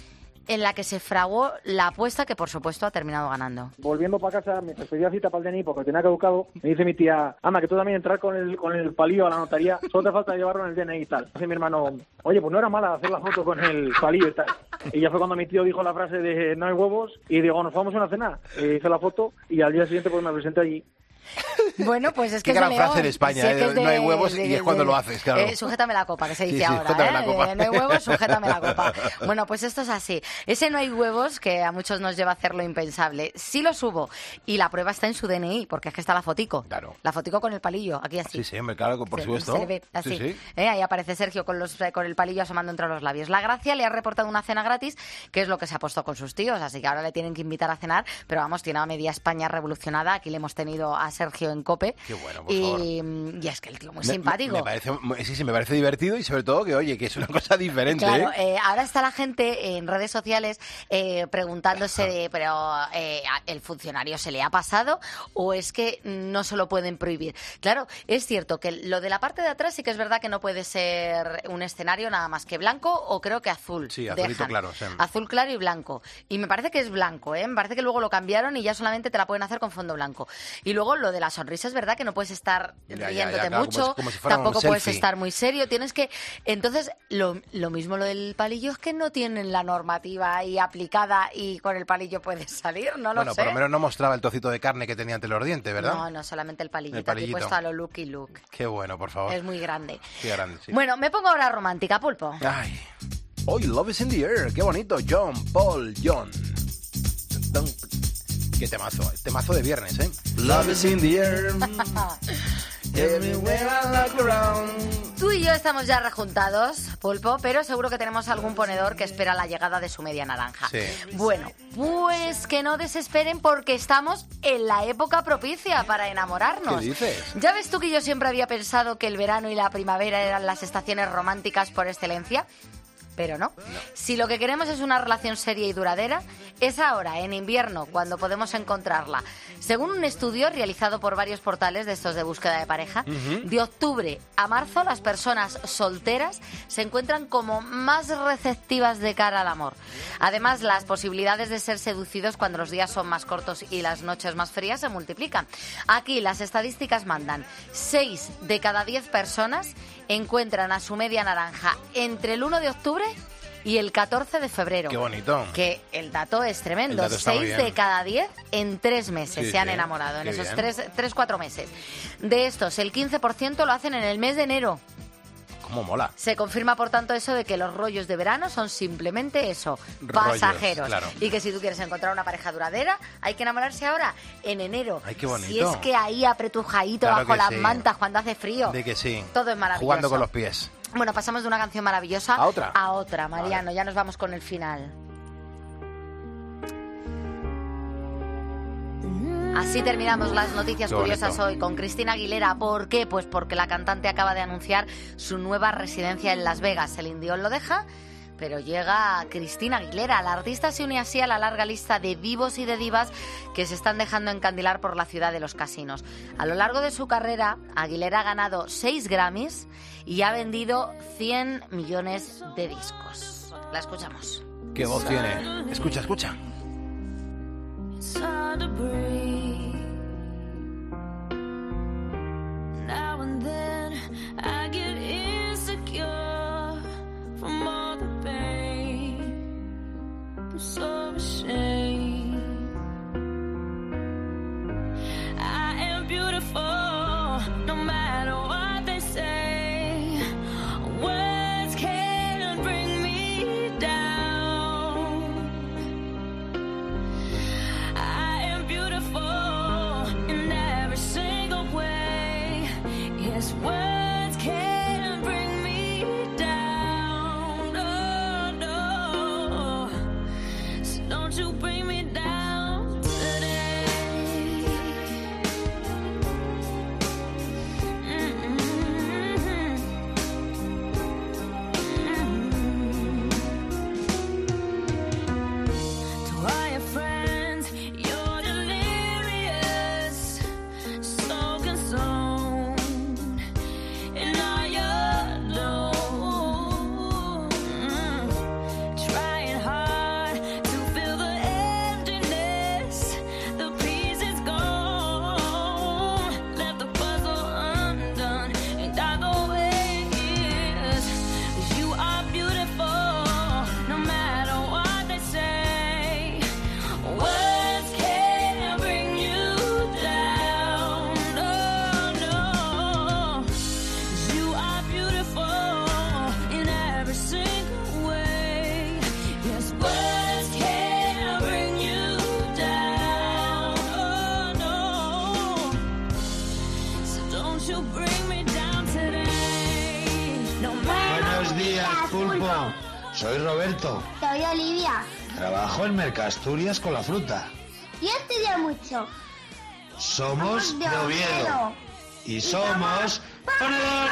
en la que se fraguó la apuesta que, por supuesto, ha terminado ganando. Volviendo para casa, mientras pedía cita para el D N I porque tenía caducado, me dice mi tía, anda, que tú también entrar con el con el palillo a la notaría, solo te falta llevarlo en el D N I y tal. Dice mi hermano, oye, pues no era mala hacer la foto con el palillo y tal. Y ya fue cuando mi tío dijo la frase de no hay huevos y digo, nos vamos a una cena. E hice la foto y al día siguiente pues me presenté allí. Bueno, pues es que Qué es gran de frase León. en España, Sí, eh, es que es de- no hay huevos de- y es de- cuando de- lo haces, claro. Eh, sujétame la copa, que se dice Sí, sí, ahora. sujétame ¿eh? la copa. Eh, no hay huevos, sujétame la copa. Bueno, pues esto es así. Ese no hay huevos que a muchos nos lleva a hacer lo impensable. Sí lo subo y la prueba está en su D N I, porque es que está la fotico. Claro. La fotico con el palillo, aquí así. Sí, sí, hombre, claro, por Se- supuesto. se ve así. Sí, sí. Eh, ahí aparece Sergio con, los, eh, con el palillo asomando entre los labios. La Gracia le ha reportado una cena gratis, que es lo que se ha puesto con sus tíos, así que ahora le tienen que invitar a cenar, pero vamos, tiene a media España revolucionada. Aquí le hemos tenido a Sergio en COPE. Qué bueno, por y, favor. y es que el tío muy Me- simpático. Me, me parece, sí, sí, me parece divertido y sobre todo que, oye, que es una cosa diferente, Claro, ¿eh? eh, ahora está la gente en redes sociales eh, preguntándose, de, pero eh, ¿el funcionario se le ha pasado o es que no se lo pueden prohibir? Claro, es cierto que lo de la parte de atrás sí que es verdad que no puede ser un escenario nada más que blanco o creo que azul. Sí, azulito dejan. claro, sí. Azul claro y blanco. Y me parece que es blanco, ¿eh? Me parece que luego lo cambiaron y ya solamente te la pueden hacer con fondo blanco. Y luego lo de la sonrisa es verdad que no puedes estar Ya, ya, riéndote ya, claro, mucho, como si- como si fuera un tampoco puedes selfie. estar muy serio, tienes que... Entonces, lo, lo mismo lo del palillo es que no tienen la normativa ahí aplicada y con el palillo puedes salir, no lo Bueno, sé. por lo menos no mostraba el trocito de carne que tenía entre los dientes, ¿verdad? No, no, solamente el palillito, El aquí palillito. puesto a lo Lucky Luke. Qué bueno, por favor. Es muy grande. Qué grande, sí. Bueno, me pongo ahora romántica, Pulpo. Ay. Hoy Love is in the air. Qué bonito. John, Paul, John. Qué temazo. Temazo de viernes, ¿eh? Love is in the air. Everywhere I look around. Tú y yo estamos ya rejuntados, Pulpo, pero seguro que tenemos algún ponedor que espera la llegada de su media naranja. Sí. Bueno, pues que no desesperen porque estamos en la época propicia para enamorarnos. ¿Qué dices? ¿Ya ves tú que yo siempre había pensado que el verano y la primavera eran las estaciones románticas por excelencia? Pero no. Si lo que queremos es una relación seria y duradera, es ahora, en invierno, cuando podemos encontrarla. Según un estudio realizado por varios portales de estos de búsqueda de pareja, Ujú. de octubre a marzo las personas solteras se encuentran como más receptivas de cara al amor. Además, las posibilidades de ser seducidos cuando los días son más cortos y las noches más frías se multiplican. Aquí las estadísticas mandan: seis de cada diez personas encuentran a su media naranja entre el uno de octubre y el catorce de febrero. Qué bonito. Que el dato es tremendo. El dato está muy Seis bien. de cada diez en tres meses Sí, se han sí. enamorado, en Qué esos bien. tres, tres, cuatro meses. De estos, el quince por ciento lo hacen en el mes de enero. Cómo mola. Se confirma, por tanto, eso de que los rollos de verano son simplemente eso, Rollos, pasajeros. claro. Y que si tú quieres encontrar una pareja duradera, hay que enamorarse ahora, en enero. Ay, qué bonito. Si es que ahí apretujadito Claro bajo que las sí. mantas cuando hace frío. De que sí. Todo es maravilloso. Jugando con los pies. Bueno, pasamos de una canción maravillosa ¿A otra? a otra, Mariano. Ya nos vamos con el final. Así terminamos las noticias Qué curiosas bonito. hoy con Cristina Aguilera. ¿Por qué? Pues porque la cantante acaba de anunciar su nueva residencia en Las Vegas. El Indión lo deja, pero llega Cristina Aguilera. La artista se une así a la larga lista de divos y de divas que se están dejando encandilar por la ciudad de los casinos. A lo largo de su carrera, Aguilera ha ganado seis Grammys y ha vendido cien millones de discos. La escuchamos. Qué voz tiene. Escucha, escucha. It's hard to breathe. Now and then I get insecure from all the pain. I'm so ashamed. I am beautiful, no matter what they say. Words can't bring me down. I am beautiful in every single way. Yes, words can bring me down. No, no. So don't you bring me down. Soy Roberto. Soy Olivia. Trabajo en Mercasturias con la fruta. Yo estudio mucho. Somos de Oviedo. Y somos ponedores.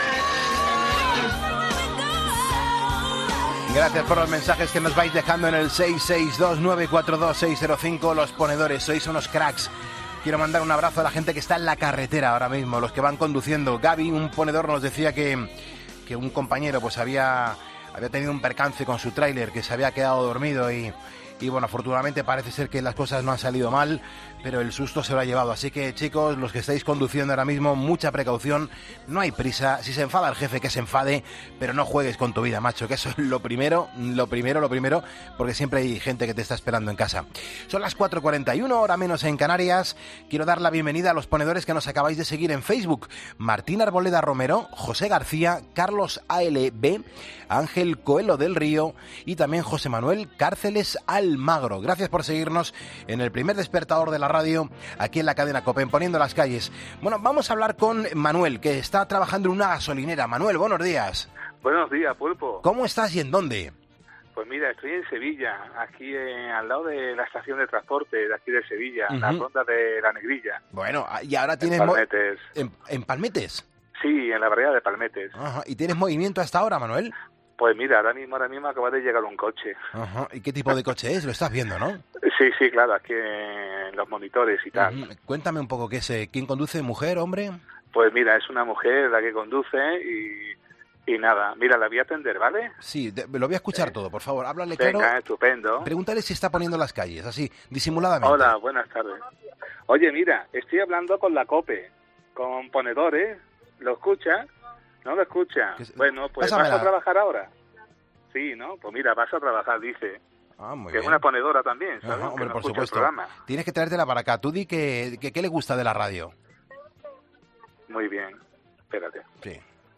Gracias por los mensajes que nos vais dejando en el seis seis dos nueve cuatro dos seis cero cinco. Los ponedores, sois unos cracks. Quiero mandar un abrazo a la gente que está en la carretera ahora mismo, los que van conduciendo. Gaby, un ponedor, nos decía que, que un compañero pues había, había tenido un percance con su tráiler, que se había quedado dormido y... Y bueno, afortunadamente parece ser que las cosas no han salido mal, pero el susto se lo ha llevado. Así que, chicos, los que estáis conduciendo ahora mismo, mucha precaución, no hay prisa. Si se enfada el jefe, que se enfade, pero no juegues con tu vida, macho, que eso es lo primero, lo primero, lo primero, porque siempre hay gente que te está esperando en casa. Son las cuatro y cuarenta y uno, hora menos en Canarias. Quiero dar la bienvenida a los ponedores que nos acabáis de seguir en Facebook. Martín Arboleda Romero, José García, Carlos A L B, Ángel Coelho del Río y también José Manuel Cárceles Almagro. Gracias por seguirnos en el primer despertador de la radio aquí en la cadena COPE, Poniendo las Calles. Bueno, vamos a hablar con Manuel, que está trabajando en una gasolinera. Manuel, buenos días. Buenos días, Pulpo. ¿Cómo estás y en dónde? Pues mira, estoy en Sevilla, aquí eh, al lado de la estación de transporte de aquí de Sevilla, en Uh-huh. la ronda de la Negrilla. Bueno, y ahora tienes... En mo- Palmetes. ¿En, en Palmetes? Sí, en la barriada de Palmetes. Ajá. ¿Y tienes movimiento hasta ahora, Manuel? Pues mira, ahora mismo, ahora mismo acaba de llegar un coche. Ajá. ¿Y qué tipo de coche es? Lo estás viendo, ¿no? Sí, sí, claro, aquí en los monitores y tal. Ujú. Cuéntame un poco qué es, eh, ¿quién conduce? ¿Mujer, hombre? Pues mira, es una mujer la que conduce y, y nada, mira, la voy a atender, ¿vale? Sí, de- lo voy a escuchar todo, por favor. Háblale Venga, claro. estupendo. Pregúntale si está poniendo las calles, así, disimuladamente. Hola, buenas tardes. Oye, mira, estoy hablando con la COPE, con ponedores, ¿lo escucha? ¿No lo escucha? Bueno, pues Pásamela. ¿vas a trabajar ahora? Sí, ¿no? Pues mira, vas a trabajar, dice. Ah, muy que es bien. una ponedora también, ¿sabes? Ajá, Que hombre, no por escucha el supuesto. programa. Tienes que traértela para acá. Tú di que, que qué le gusta de la radio. Muy bien, espérate. Sí.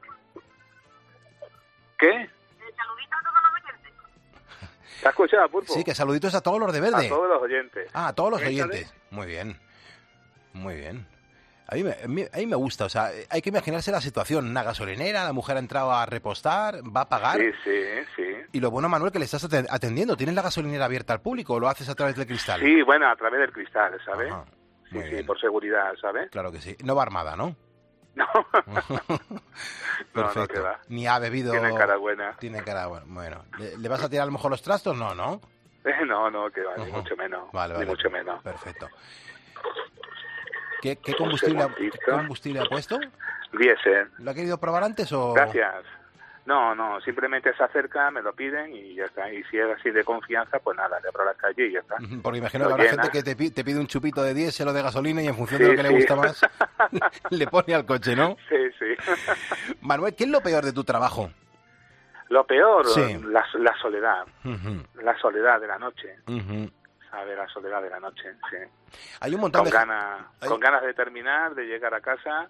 ¿Qué? ¿Te has escuchado, Pulpo? Sí, que saluditos a todos los de verde. A todos los oyentes. Ah, a todos los Échale. oyentes. Muy bien. Muy bien. A mí, me, a mí- a mí me gusta, o sea, hay que imaginarse la situación. Una gasolinera, la mujer ha entrado a repostar, va a pagar. Sí, sí, sí. Y lo bueno, Manuel, que le estás aten- atendiendo. ¿Tienes la gasolinera abierta al público o lo haces a través del cristal? Sí, bueno, a través del cristal, ¿sabes? Ajá, Sí, muy sí, bien. por seguridad, ¿sabes? Claro que sí. No va armada, ¿no? No. Perfecto. no, que va. Ni ha bebido... Tiene cara buena. Tiene cara buena. Bueno, ¿le, le vas a tirar a lo mejor los trastos? No, ¿no? No, no, que va, ni Ajá. mucho menos. Vale, Ni vale. mucho menos. Perfecto. ¿Qué, qué combustible, ha, qué combustible ha puesto? Diésel. ¿Lo ha querido probar antes o...? Gracias. No, no, simplemente se acerca, me lo piden y ya está. Y si es así de confianza, pues nada, le abro la calle y ya está. Porque imagino Lo que habrá llena. gente que te, pi- te pide un chupito de diésel o de gasolina y en función Sí, de lo que le sí. gusta más, le pone al coche, ¿no? Sí, sí. Manuel, ¿qué es lo peor de tu trabajo? Lo peor, Sí. la, la soledad. Ujú, La soledad de la noche. ujú. ¿Sabes? La soledad de la noche, sí. Hay un montón Con de... ganas, hay- con ganas de terminar, de llegar a casa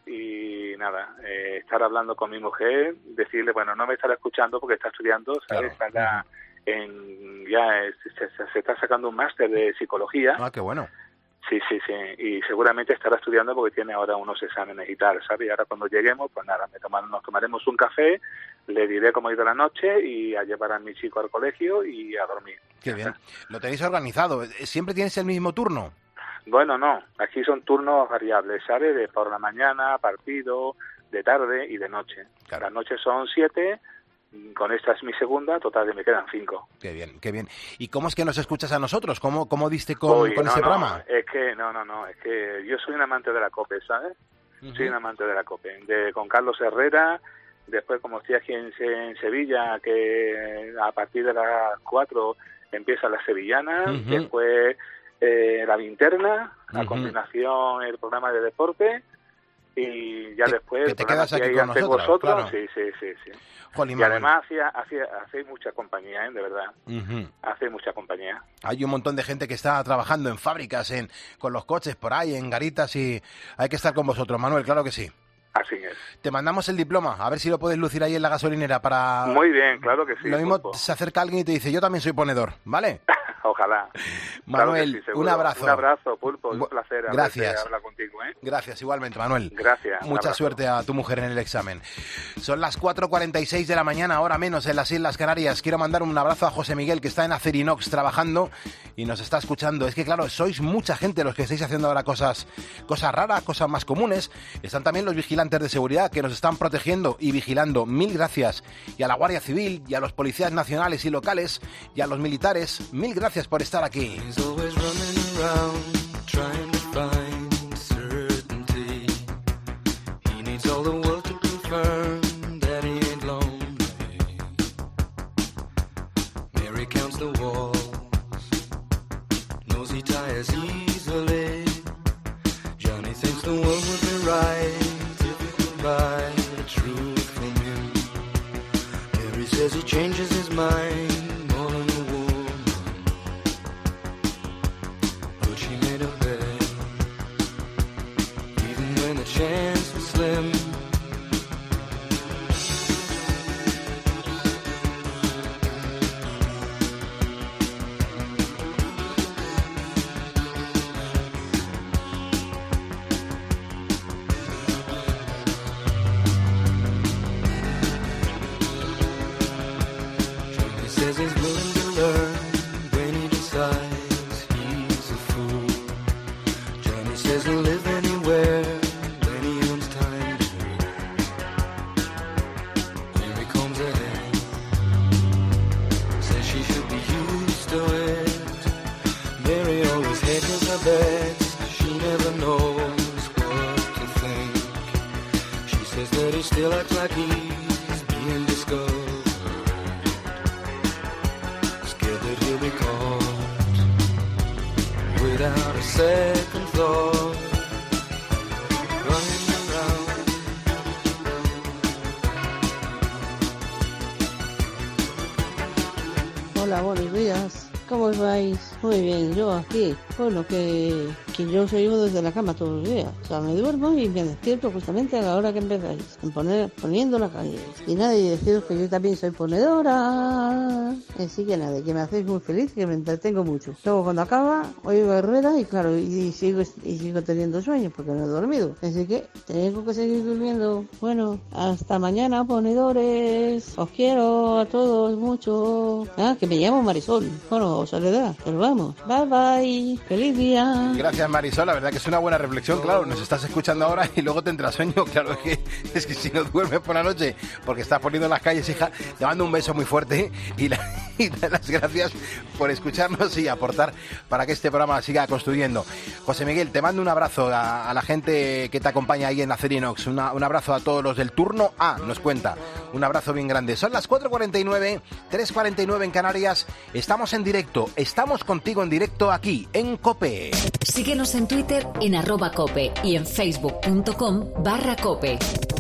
y nada, eh, estar hablando con mi mujer, decirle, bueno, no me estará escuchando porque está estudiando, ¿sabes? Claro. Está en, ya es- se, se- se está sacando un máster de psicología. Ah, qué bueno. Sí, sí, sí, y seguramente estará estudiando porque tiene ahora unos exámenes y tal, ¿sabes? Y ahora cuando lleguemos, pues nada, me toman- nos tomaremos un café, le diré cómo ha ido la noche y a llevar a mi chico al colegio y a dormir. Qué bien. Lo tenéis organizado. ¿Siempre tienes el mismo turno? Bueno, no, aquí son turnos variables, ¿sabes? De por la mañana, partido, de tarde y de noche. Las noches son siete, con esta es mi segunda, total que me quedan cinco. Qué bien, qué bien. ¿Y cómo es que nos escuchas a nosotros? ¿Cómo, cómo diste con, Uy, con no, ese no, programa? Es que, no, no, no, es que yo soy un amante de la COPE, ¿sabes? Soy un amante de la COPE. De, con Carlos Herrera, después como estoy aquí en, Se- en Sevilla, que a partir de las cuatro empieza la sevillana, Ujú. después eh, la linterna, a Ujú. continuación el programa de deporte y ya después que el te programa quedas que aquí hay con ante nosotros, vosotros. claro. Sí, sí, sí, sí. Jolín, Y Manuel. además hacía, hacía, hacéis mucha compañía, ¿eh? De verdad. Ujú. Hacéis mucha compañía. Hay un montón de gente que está trabajando en fábricas, en con los coches por ahí, en garitas, y hay que estar con vosotros, Manuel, claro que sí. Así es. Te mandamos el diploma, a ver si lo puedes lucir ahí en la gasolinera para... Muy bien, claro que sí. Lo mismo Pulpo. se acerca alguien y te dice, yo también soy ponedor, ¿vale? Ojalá. Manuel, Claro que sí, seguro. un abrazo. Un abrazo, Pulpo. Un placer Gracias. hablar contigo, ¿eh? Gracias, igualmente, Manuel. Gracias. Mucha abrazo. suerte a tu mujer en el examen. Son las cuatro cuarenta y seis de la mañana, ahora menos en las Islas Canarias. Quiero mandar un abrazo a José Miguel, que está en Acerinox trabajando y nos está escuchando. Es que, claro, sois mucha gente los que estáis haciendo ahora cosas, cosas raras, cosas más comunes. Están también los vigilantes de seguridad que nos están protegiendo y vigilando. Mil gracias. Y a la Guardia Civil, y a los policías nacionales y locales, y a los militares. Mil gracias por estar aquí. All the world to confirm that he ain't lonely. Mary counts the walls, knows he tires easily. Johnny thinks the world would be right if he could buy the truth from him. Mary says he changes his mind more than a woman, but she made a bet, even when the chance was slim. Says he's willing to learn when he decides he's a fool. Johnny says he'll live anywhere when he owns time to. Here he comes ahead, says she should be used to it. Mary always hedges her bets, she never knows what to think. She says that he still acts like he's being discovered. He'll be caught without a second thought, running around. Hola, buenos días. ¿Cómo os vais? Muy bien, yo aquí. Bueno, que, que yo soy yo desde la cama todos los días. O sea, me duermo y me despierto justamente a la hora que empezáis, en poner, poniendo la calle. Y nada, y deciros que yo también soy ponedora. Así que nada, que me hacéis muy feliz, que me entretengo mucho. Luego cuando acaba, oigo Herrera y claro, y, y sigo y sigo teniendo sueños porque no he dormido. Así que tengo que seguir durmiendo. Bueno, hasta mañana, ponedores. Os quiero a todos mucho. Ah, que me llamo Marisol. Bueno, Soledad, pero vamos. Bye bye. Feliz día. Gracias, Marisol. La verdad que es una buena reflexión. Claro, nos estás escuchando ahora y luego te entra sueño. Claro, es que, es que si no duermes por la noche porque estás poniendo en las calles, hija, te mando un beso muy fuerte y, la, y las gracias por escucharnos y aportar para que este programa siga construyendo. José Miguel, te mando un abrazo a, a la gente que te acompaña ahí en Acerinox. Una, un abrazo a todos los del turno A, nos cuenta. Un abrazo bien grande. Son las cuatro cuarenta y nueve, tres cuarenta y nueve en Canarias. Estamos en directo. Estamos contigo en directo aquí, en COPE. Síguenos en Twitter en arroba cope y en facebook.com barra cope.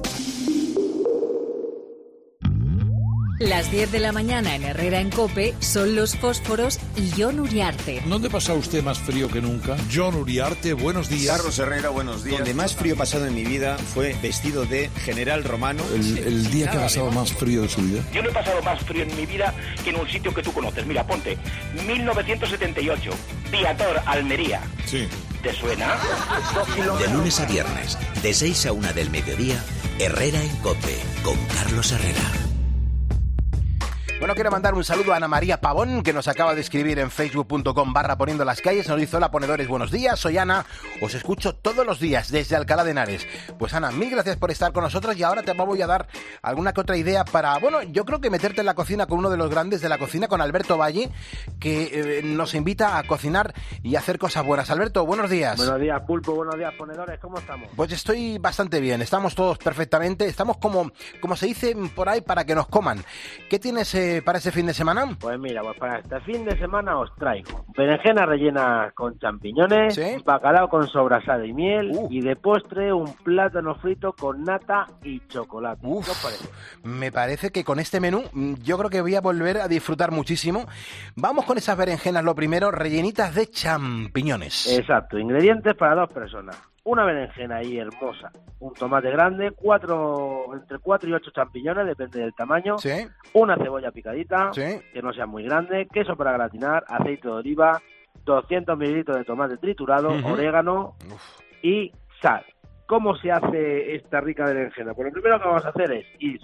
Las diez de la mañana en Herrera en COPE son Los Fósforos y Jon Uriarte. ¿Dónde pasa usted más frío que nunca? Jon Uriarte, buenos días. Carlos Herrera, buenos días. Donde más frío he pasado en mi vida fue vestido de general romano. El, el día que ha pasado más frío de su vida. Yo no he pasado más frío en mi vida que en un sitio que tú conoces. Mira, ponte, mil novecientos setenta y ocho, Piator, Almería. Sí. ¿Te suena? De lunes a viernes, de seis a una del mediodía, Herrera en COPE, con Carlos Herrera. Bueno, quiero mandar un saludo a Ana María Pavón, que nos acaba de escribir en facebook.com barra poniendo las calles. Nos dice: hola, ponedores, buenos días, soy Ana, os escucho todos los días desde Alcalá de Henares. Pues Ana, mil gracias por estar con nosotros y ahora te voy a dar alguna que otra idea para, bueno, yo creo que meterte en la cocina con uno de los grandes de la cocina, con Alberto Valle, que eh, nos invita a cocinar y a hacer cosas buenas. Alberto, buenos días. Buenos días, Pulpo, buenos días, ponedores, ¿cómo estamos? Pues estoy bastante bien, estamos todos perfectamente, estamos como, como se dice por ahí, para que nos coman. ¿Qué tienes eh, para ese fin de semana? Pues mira, pues para este fin de semana os traigo berenjenas rellenas con champiñones, ¿sí? Bacalao con sobrasada y miel, uh. y de postre un plátano frito con nata y chocolate. Uf, ¿Qué os parece? Me parece que con este menú yo creo que voy a volver a disfrutar muchísimo. Vamos con esas berenjenas, lo primero, rellenitas de champiñones. Exacto, ingredientes para dos personas. una berenjena ahí hermosa, un tomate grande, cuatro entre cuatro y ocho champiñones, depende del tamaño, ¿Sí? una cebolla picadita, ¿Sí? que no sea muy grande, queso para gratinar, aceite de oliva, doscientos mililitros de tomate triturado, Ujú. orégano y sal. ¿Cómo se hace esta rica berenjena? Pues lo primero que vamos a hacer es ir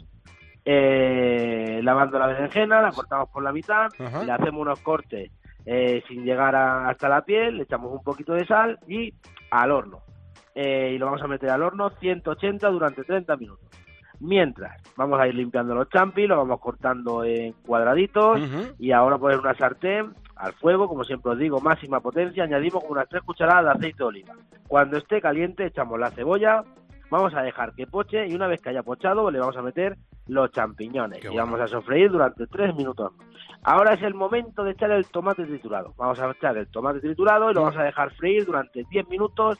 eh, lavando la berenjena, la cortamos por la mitad, Ajá. le hacemos unos cortes eh, sin llegar a- hasta la piel, le echamos un poquito de sal y al horno. Eh, y lo vamos a meter al horno ciento ochenta durante treinta minutos. Mientras, vamos a ir limpiando los champis, lo vamos cortando en cuadraditos Ujú. y ahora poner una sartén al fuego, como siempre os digo, máxima potencia, añadimos como unas tres cucharadas de aceite de oliva. Cuando esté caliente echamos la cebolla, vamos a dejar que poche y una vez que haya pochado le vamos a meter los champiñones Qué y bueno. vamos a sofreír durante tres minutos. Ahora es el momento de echar el tomate triturado. Vamos a echar el tomate triturado y lo vamos a dejar freír durante diez minutos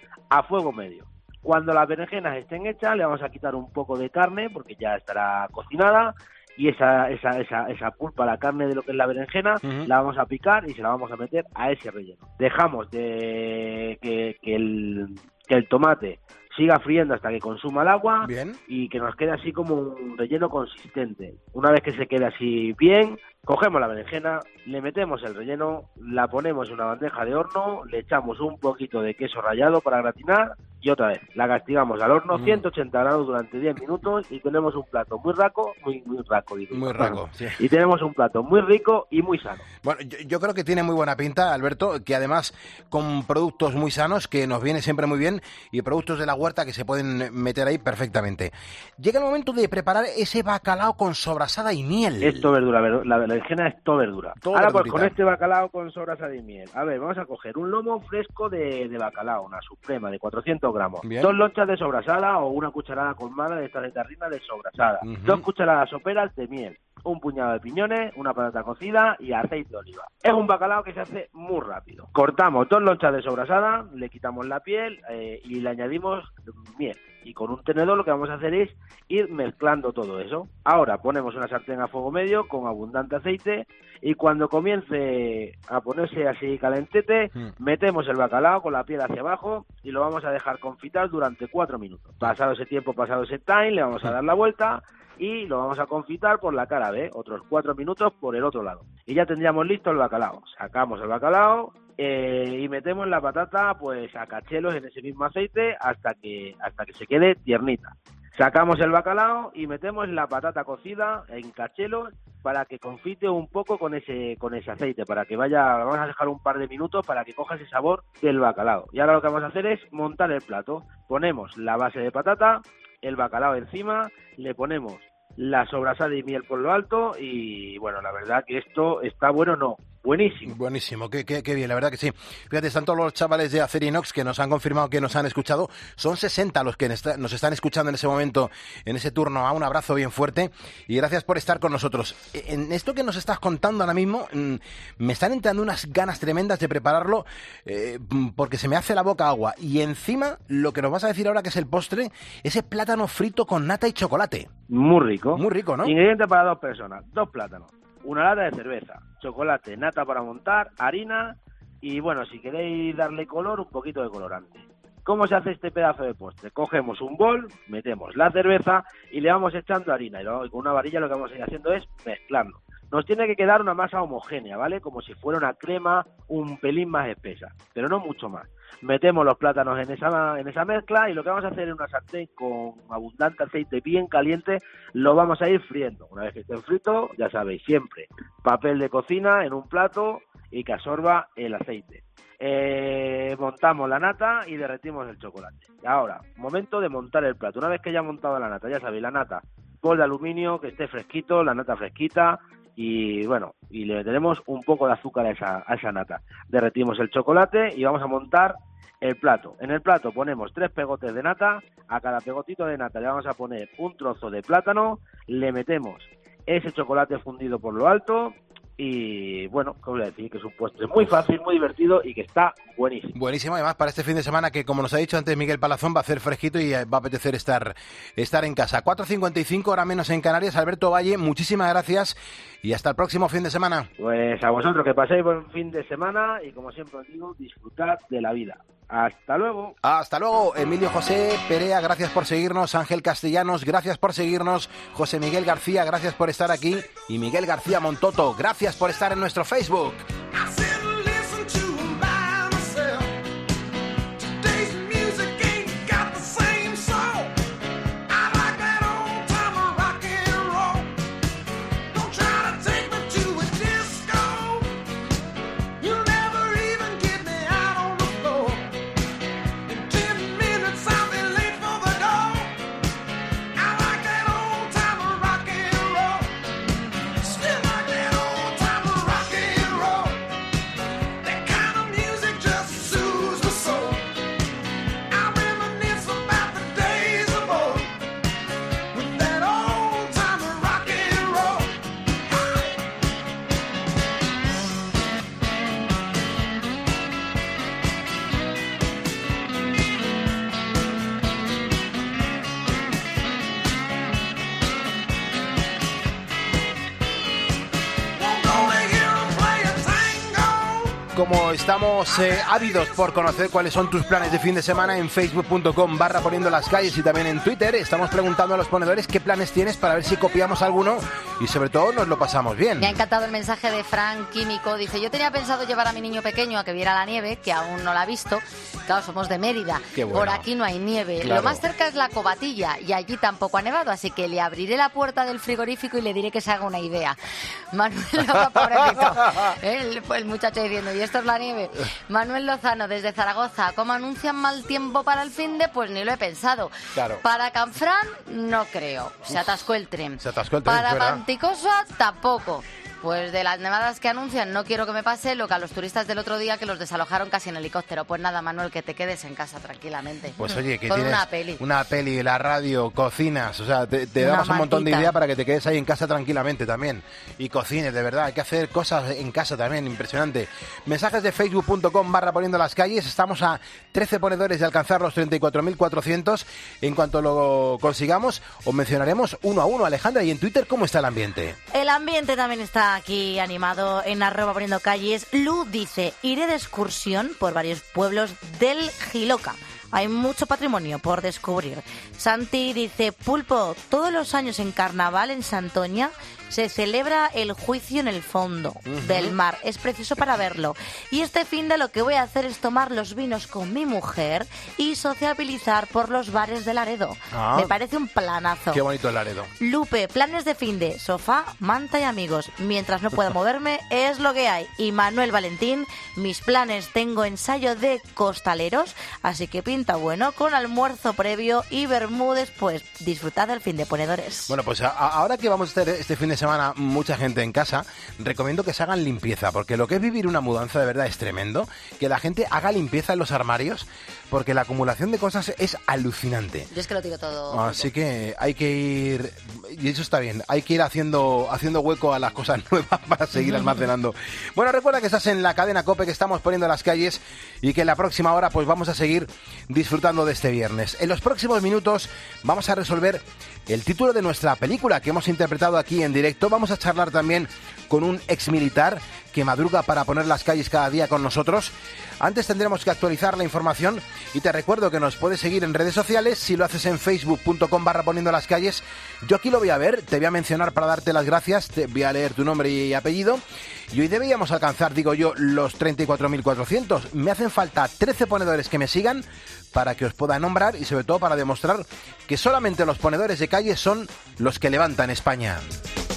a fuego medio. Cuando las berenjenas estén hechas, le vamos a quitar un poco de carne porque ya estará cocinada y esa esa esa esa pulpa, la carne de lo que es la berenjena, Ujú. la vamos a picar y se la vamos a meter a ese relleno. Dejamos de que, que el que el tomate siga friendo hasta que consuma el agua Bien. y que nos quede así como un relleno consistente. Una vez que se quede así bien, cogemos la berenjena, le metemos el relleno, la ponemos en una bandeja de horno, le echamos un poquito de queso rallado para gratinar y otra vez la castigamos al horno, Mm. ciento ochenta grados durante diez minutos y tenemos un plato muy raco, muy muy raco, digo. Muy raco, sí. Y tenemos un plato muy rico y muy sano. Bueno, yo, yo creo que tiene muy buena pinta, Alberto, que además con productos muy sanos, que nos viene siempre muy bien, y productos de la huerta que se pueden meter ahí perfectamente. Llega el momento de preparar ese bacalao con sobrasada y miel. Esto verdura, ver- la berenjena es todo verdura. Todo Ahora pues verdurita. con este bacalao con sobrasada y miel. A ver, vamos a coger un lomo fresco de, de bacalao, una suprema de cuatrocientos gramos. Bien. Dos lonchas de sobrasada o una cucharada colmada de esta de tarrina de sobrasada. Ujú. Dos cucharadas soperas de miel. Un puñado de piñones, una patata cocida y aceite de oliva. Es un bacalao que se hace muy rápido. Cortamos dos lonchas de sobrasada, le quitamos la piel eh, y le añadimos miel. Y con un tenedor lo que vamos a hacer es ir mezclando todo eso. Ahora ponemos una sartén a fuego medio con abundante aceite y cuando comience a ponerse así calentete, Mm. metemos el bacalao con la piel hacia abajo y lo vamos a dejar confitar durante cuatro minutos. Pasado ese tiempo, pasado ese time, le vamos a dar la vuelta y lo vamos a confitar por la cara B, otros cuatro minutos por el otro lado. Y ya tendríamos listo el bacalao. Sacamos el bacalao eh, y metemos la patata pues a cachelos en ese mismo aceite hasta que hasta que se quede tiernita. Sacamos el bacalao y metemos la patata cocida en cachelos para que confite un poco con ese con ese aceite, para que vaya, vamos a dejar un par de minutos para que coja ese sabor del bacalao. Y ahora lo que vamos a hacer es montar el plato. Ponemos la base de patata, el bacalao encima, le ponemos la sobrasada y miel por lo alto y bueno, la verdad que esto está bueno, no, buenísimo. Buenísimo, qué, qué, qué bien, la verdad que sí. Fíjate, están todos los chavales de Acerinox que nos han confirmado que nos han escuchado. Son sesenta los que nesta- nos están escuchando en ese momento, en ese turno. A un abrazo bien fuerte y gracias por estar con nosotros. En esto que nos estás contando ahora mismo, mm, me están entrando unas ganas tremendas de prepararlo eh, mm, porque se me hace la boca agua. Y encima, lo que nos vas a decir ahora que es el postre, ese plátano frito con nata y chocolate. Muy rico. Muy rico, ¿no? Ingredientes para dos personas, dos plátanos, una lata de cerveza, chocolate, nata para montar, harina y bueno, si queréis darle color, un poquito de colorante. ¿Cómo se hace este pedazo de postre? Cogemos un bol, metemos la cerveza y le vamos echando harina y, luego, y con una varilla lo que vamos a ir haciendo es mezclarlo. Nos tiene que quedar una masa homogénea, ¿vale? Como si fuera una crema un pelín más espesa, pero no mucho más. Metemos los plátanos en esa en esa mezcla y lo que vamos a hacer en una sartén con abundante aceite bien caliente, lo vamos a ir friendo. Una vez que estén fritos, ya sabéis, siempre papel de cocina en un plato y que absorba el aceite. Eh, montamos la nata y derretimos el chocolate. Ahora, momento de montar el plato. Una vez que ya montado la nata, ya sabéis, la nata, bol de aluminio, que esté fresquito, la nata fresquita y bueno, y le tenemos un poco de azúcar a esa, a esa nata. Derretimos el chocolate y vamos a montar el plato. En el plato ponemos tres pegotes de nata, a cada pegotito de nata le vamos a poner un trozo de plátano, le metemos ese chocolate fundido por lo alto y bueno, ¿qué voy a decir? Que es un postre muy fácil, muy divertido y que está buenísimo. Buenísimo, además para este fin de semana que, como nos ha dicho antes Miguel Palazón, va a hacer fresquito y eh, va a apetecer estar, estar en casa. cuatro cincuenta y cinco, hora menos en Canarias. Alberto Valle, muchísimas gracias y hasta el próximo fin de semana. Pues a vosotros que paséis buen fin de semana y como siempre os digo, disfrutad de la vida. Hasta luego. Hasta luego, Emilio José Perea, gracias por seguirnos. Ángel Castellanos, gracias por seguirnos. José Miguel García, gracias por estar aquí. Y Miguel García Montoto, gracias por estar en nuestro Facebook. Como estamos eh, ávidos por conocer cuáles son tus planes de fin de semana, en facebook.com barra poniendo las calles y también en Twitter estamos preguntando a los ponedores qué planes tienes para ver si copiamos alguno y sobre todo nos lo pasamos bien. Me ha encantado el mensaje de Frank Químico. Dice, yo tenía pensado llevar a mi niño pequeño a que viera la nieve, que aún no la ha visto. Claro, somos de Mérida. Qué bueno. Por aquí no hay nieve. Claro. Lo más cerca es la Cobatilla y allí tampoco ha nevado, así que le abriré la puerta del frigorífico y le diré que se haga una idea. Manuel Lozano, pobrecito. El, el muchacho diciendo, ¿y esto es la nieve? Manuel Lozano, desde Zaragoza. ¿Cómo anuncian mal tiempo para el finde? Pues ni lo he pensado. Claro. Para Canfrán, no creo. Se atascó el tren. Se atascó el tren, Para ¿verdad? Panticosa, tampoco. Pues de las nevadas que anuncian no quiero que me pase lo que a los turistas del otro día que los desalojaron casi en helicóptero. Pues nada, Manuel, que te quedes en casa tranquilamente. Pues oye, que con tienes una peli. una peli, la radio, cocinas, o sea, te, te Una damos un montón de mantita. ideas para que te quedes ahí en casa tranquilamente también. Y cocines, de verdad, hay que hacer cosas en casa también, impresionante. Mensajes de facebook.com barra poniendo las calles, estamos a trece ponedores de alcanzar los treinta y cuatro mil cuatrocientos. En cuanto lo consigamos, os mencionaremos uno a uno. Alejandra, ¿y en Twitter cómo está el ambiente? El ambiente también está aquí animado en arroba poniendo calles. Lu dice, iré de excursión por varios pueblos del Jiloca. Hay mucho patrimonio por descubrir. Santi dice, Pulpo, todos los años en carnaval en Santoña se celebra el juicio en el fondo Ujú. del mar. Es precioso para verlo. Y este fin de lo que voy a hacer es tomar los vinos con mi mujer y sociabilizar por los bares de Laredo. Ah. Me parece un planazo. Qué bonito el Laredo. Lupe, planes de fin de sofá, manta y amigos. Mientras no pueda moverme, es lo que hay. Y Manuel Valentín, mis planes, tengo ensayo de costaleros, así que pinta bueno, con almuerzo previo y vermú después. Disfrutad del fin de ponedores. Bueno, pues a- a- ahora que vamos a estar este fin de semana mucha gente en casa, recomiendo que se hagan limpieza, porque lo que es vivir una mudanza de verdad es tremendo, que la gente haga limpieza en los armarios, porque la acumulación de cosas es alucinante. Yo es que lo tiro todo. Así que hay que ir, y eso está bien, hay que ir haciendo haciendo hueco a las cosas nuevas para seguir almacenando. Bueno, recuerda que estás en la cadena COPE, que estamos poniendo las calles y que en la próxima hora pues vamos a seguir disfrutando de este viernes. En los próximos minutos vamos a resolver el título de nuestra película que hemos interpretado aquí en directo. Vamos a charlar también con un exmilitar que madruga para poner las calles cada día con nosotros. Antes tendremos que actualizar la información y te recuerdo que nos puedes seguir en redes sociales. Si lo haces en facebook.com barra poniendo las calles, yo aquí lo voy a ver, te voy a mencionar para darte las gracias, te voy a leer tu nombre y apellido. Y hoy deberíamos alcanzar, digo yo, los treinta y cuatro mil cuatrocientos. Me hacen falta trece ponedores que me sigan para que os pueda nombrar y sobre todo para demostrar que solamente los ponedores de calle son los que levantan España.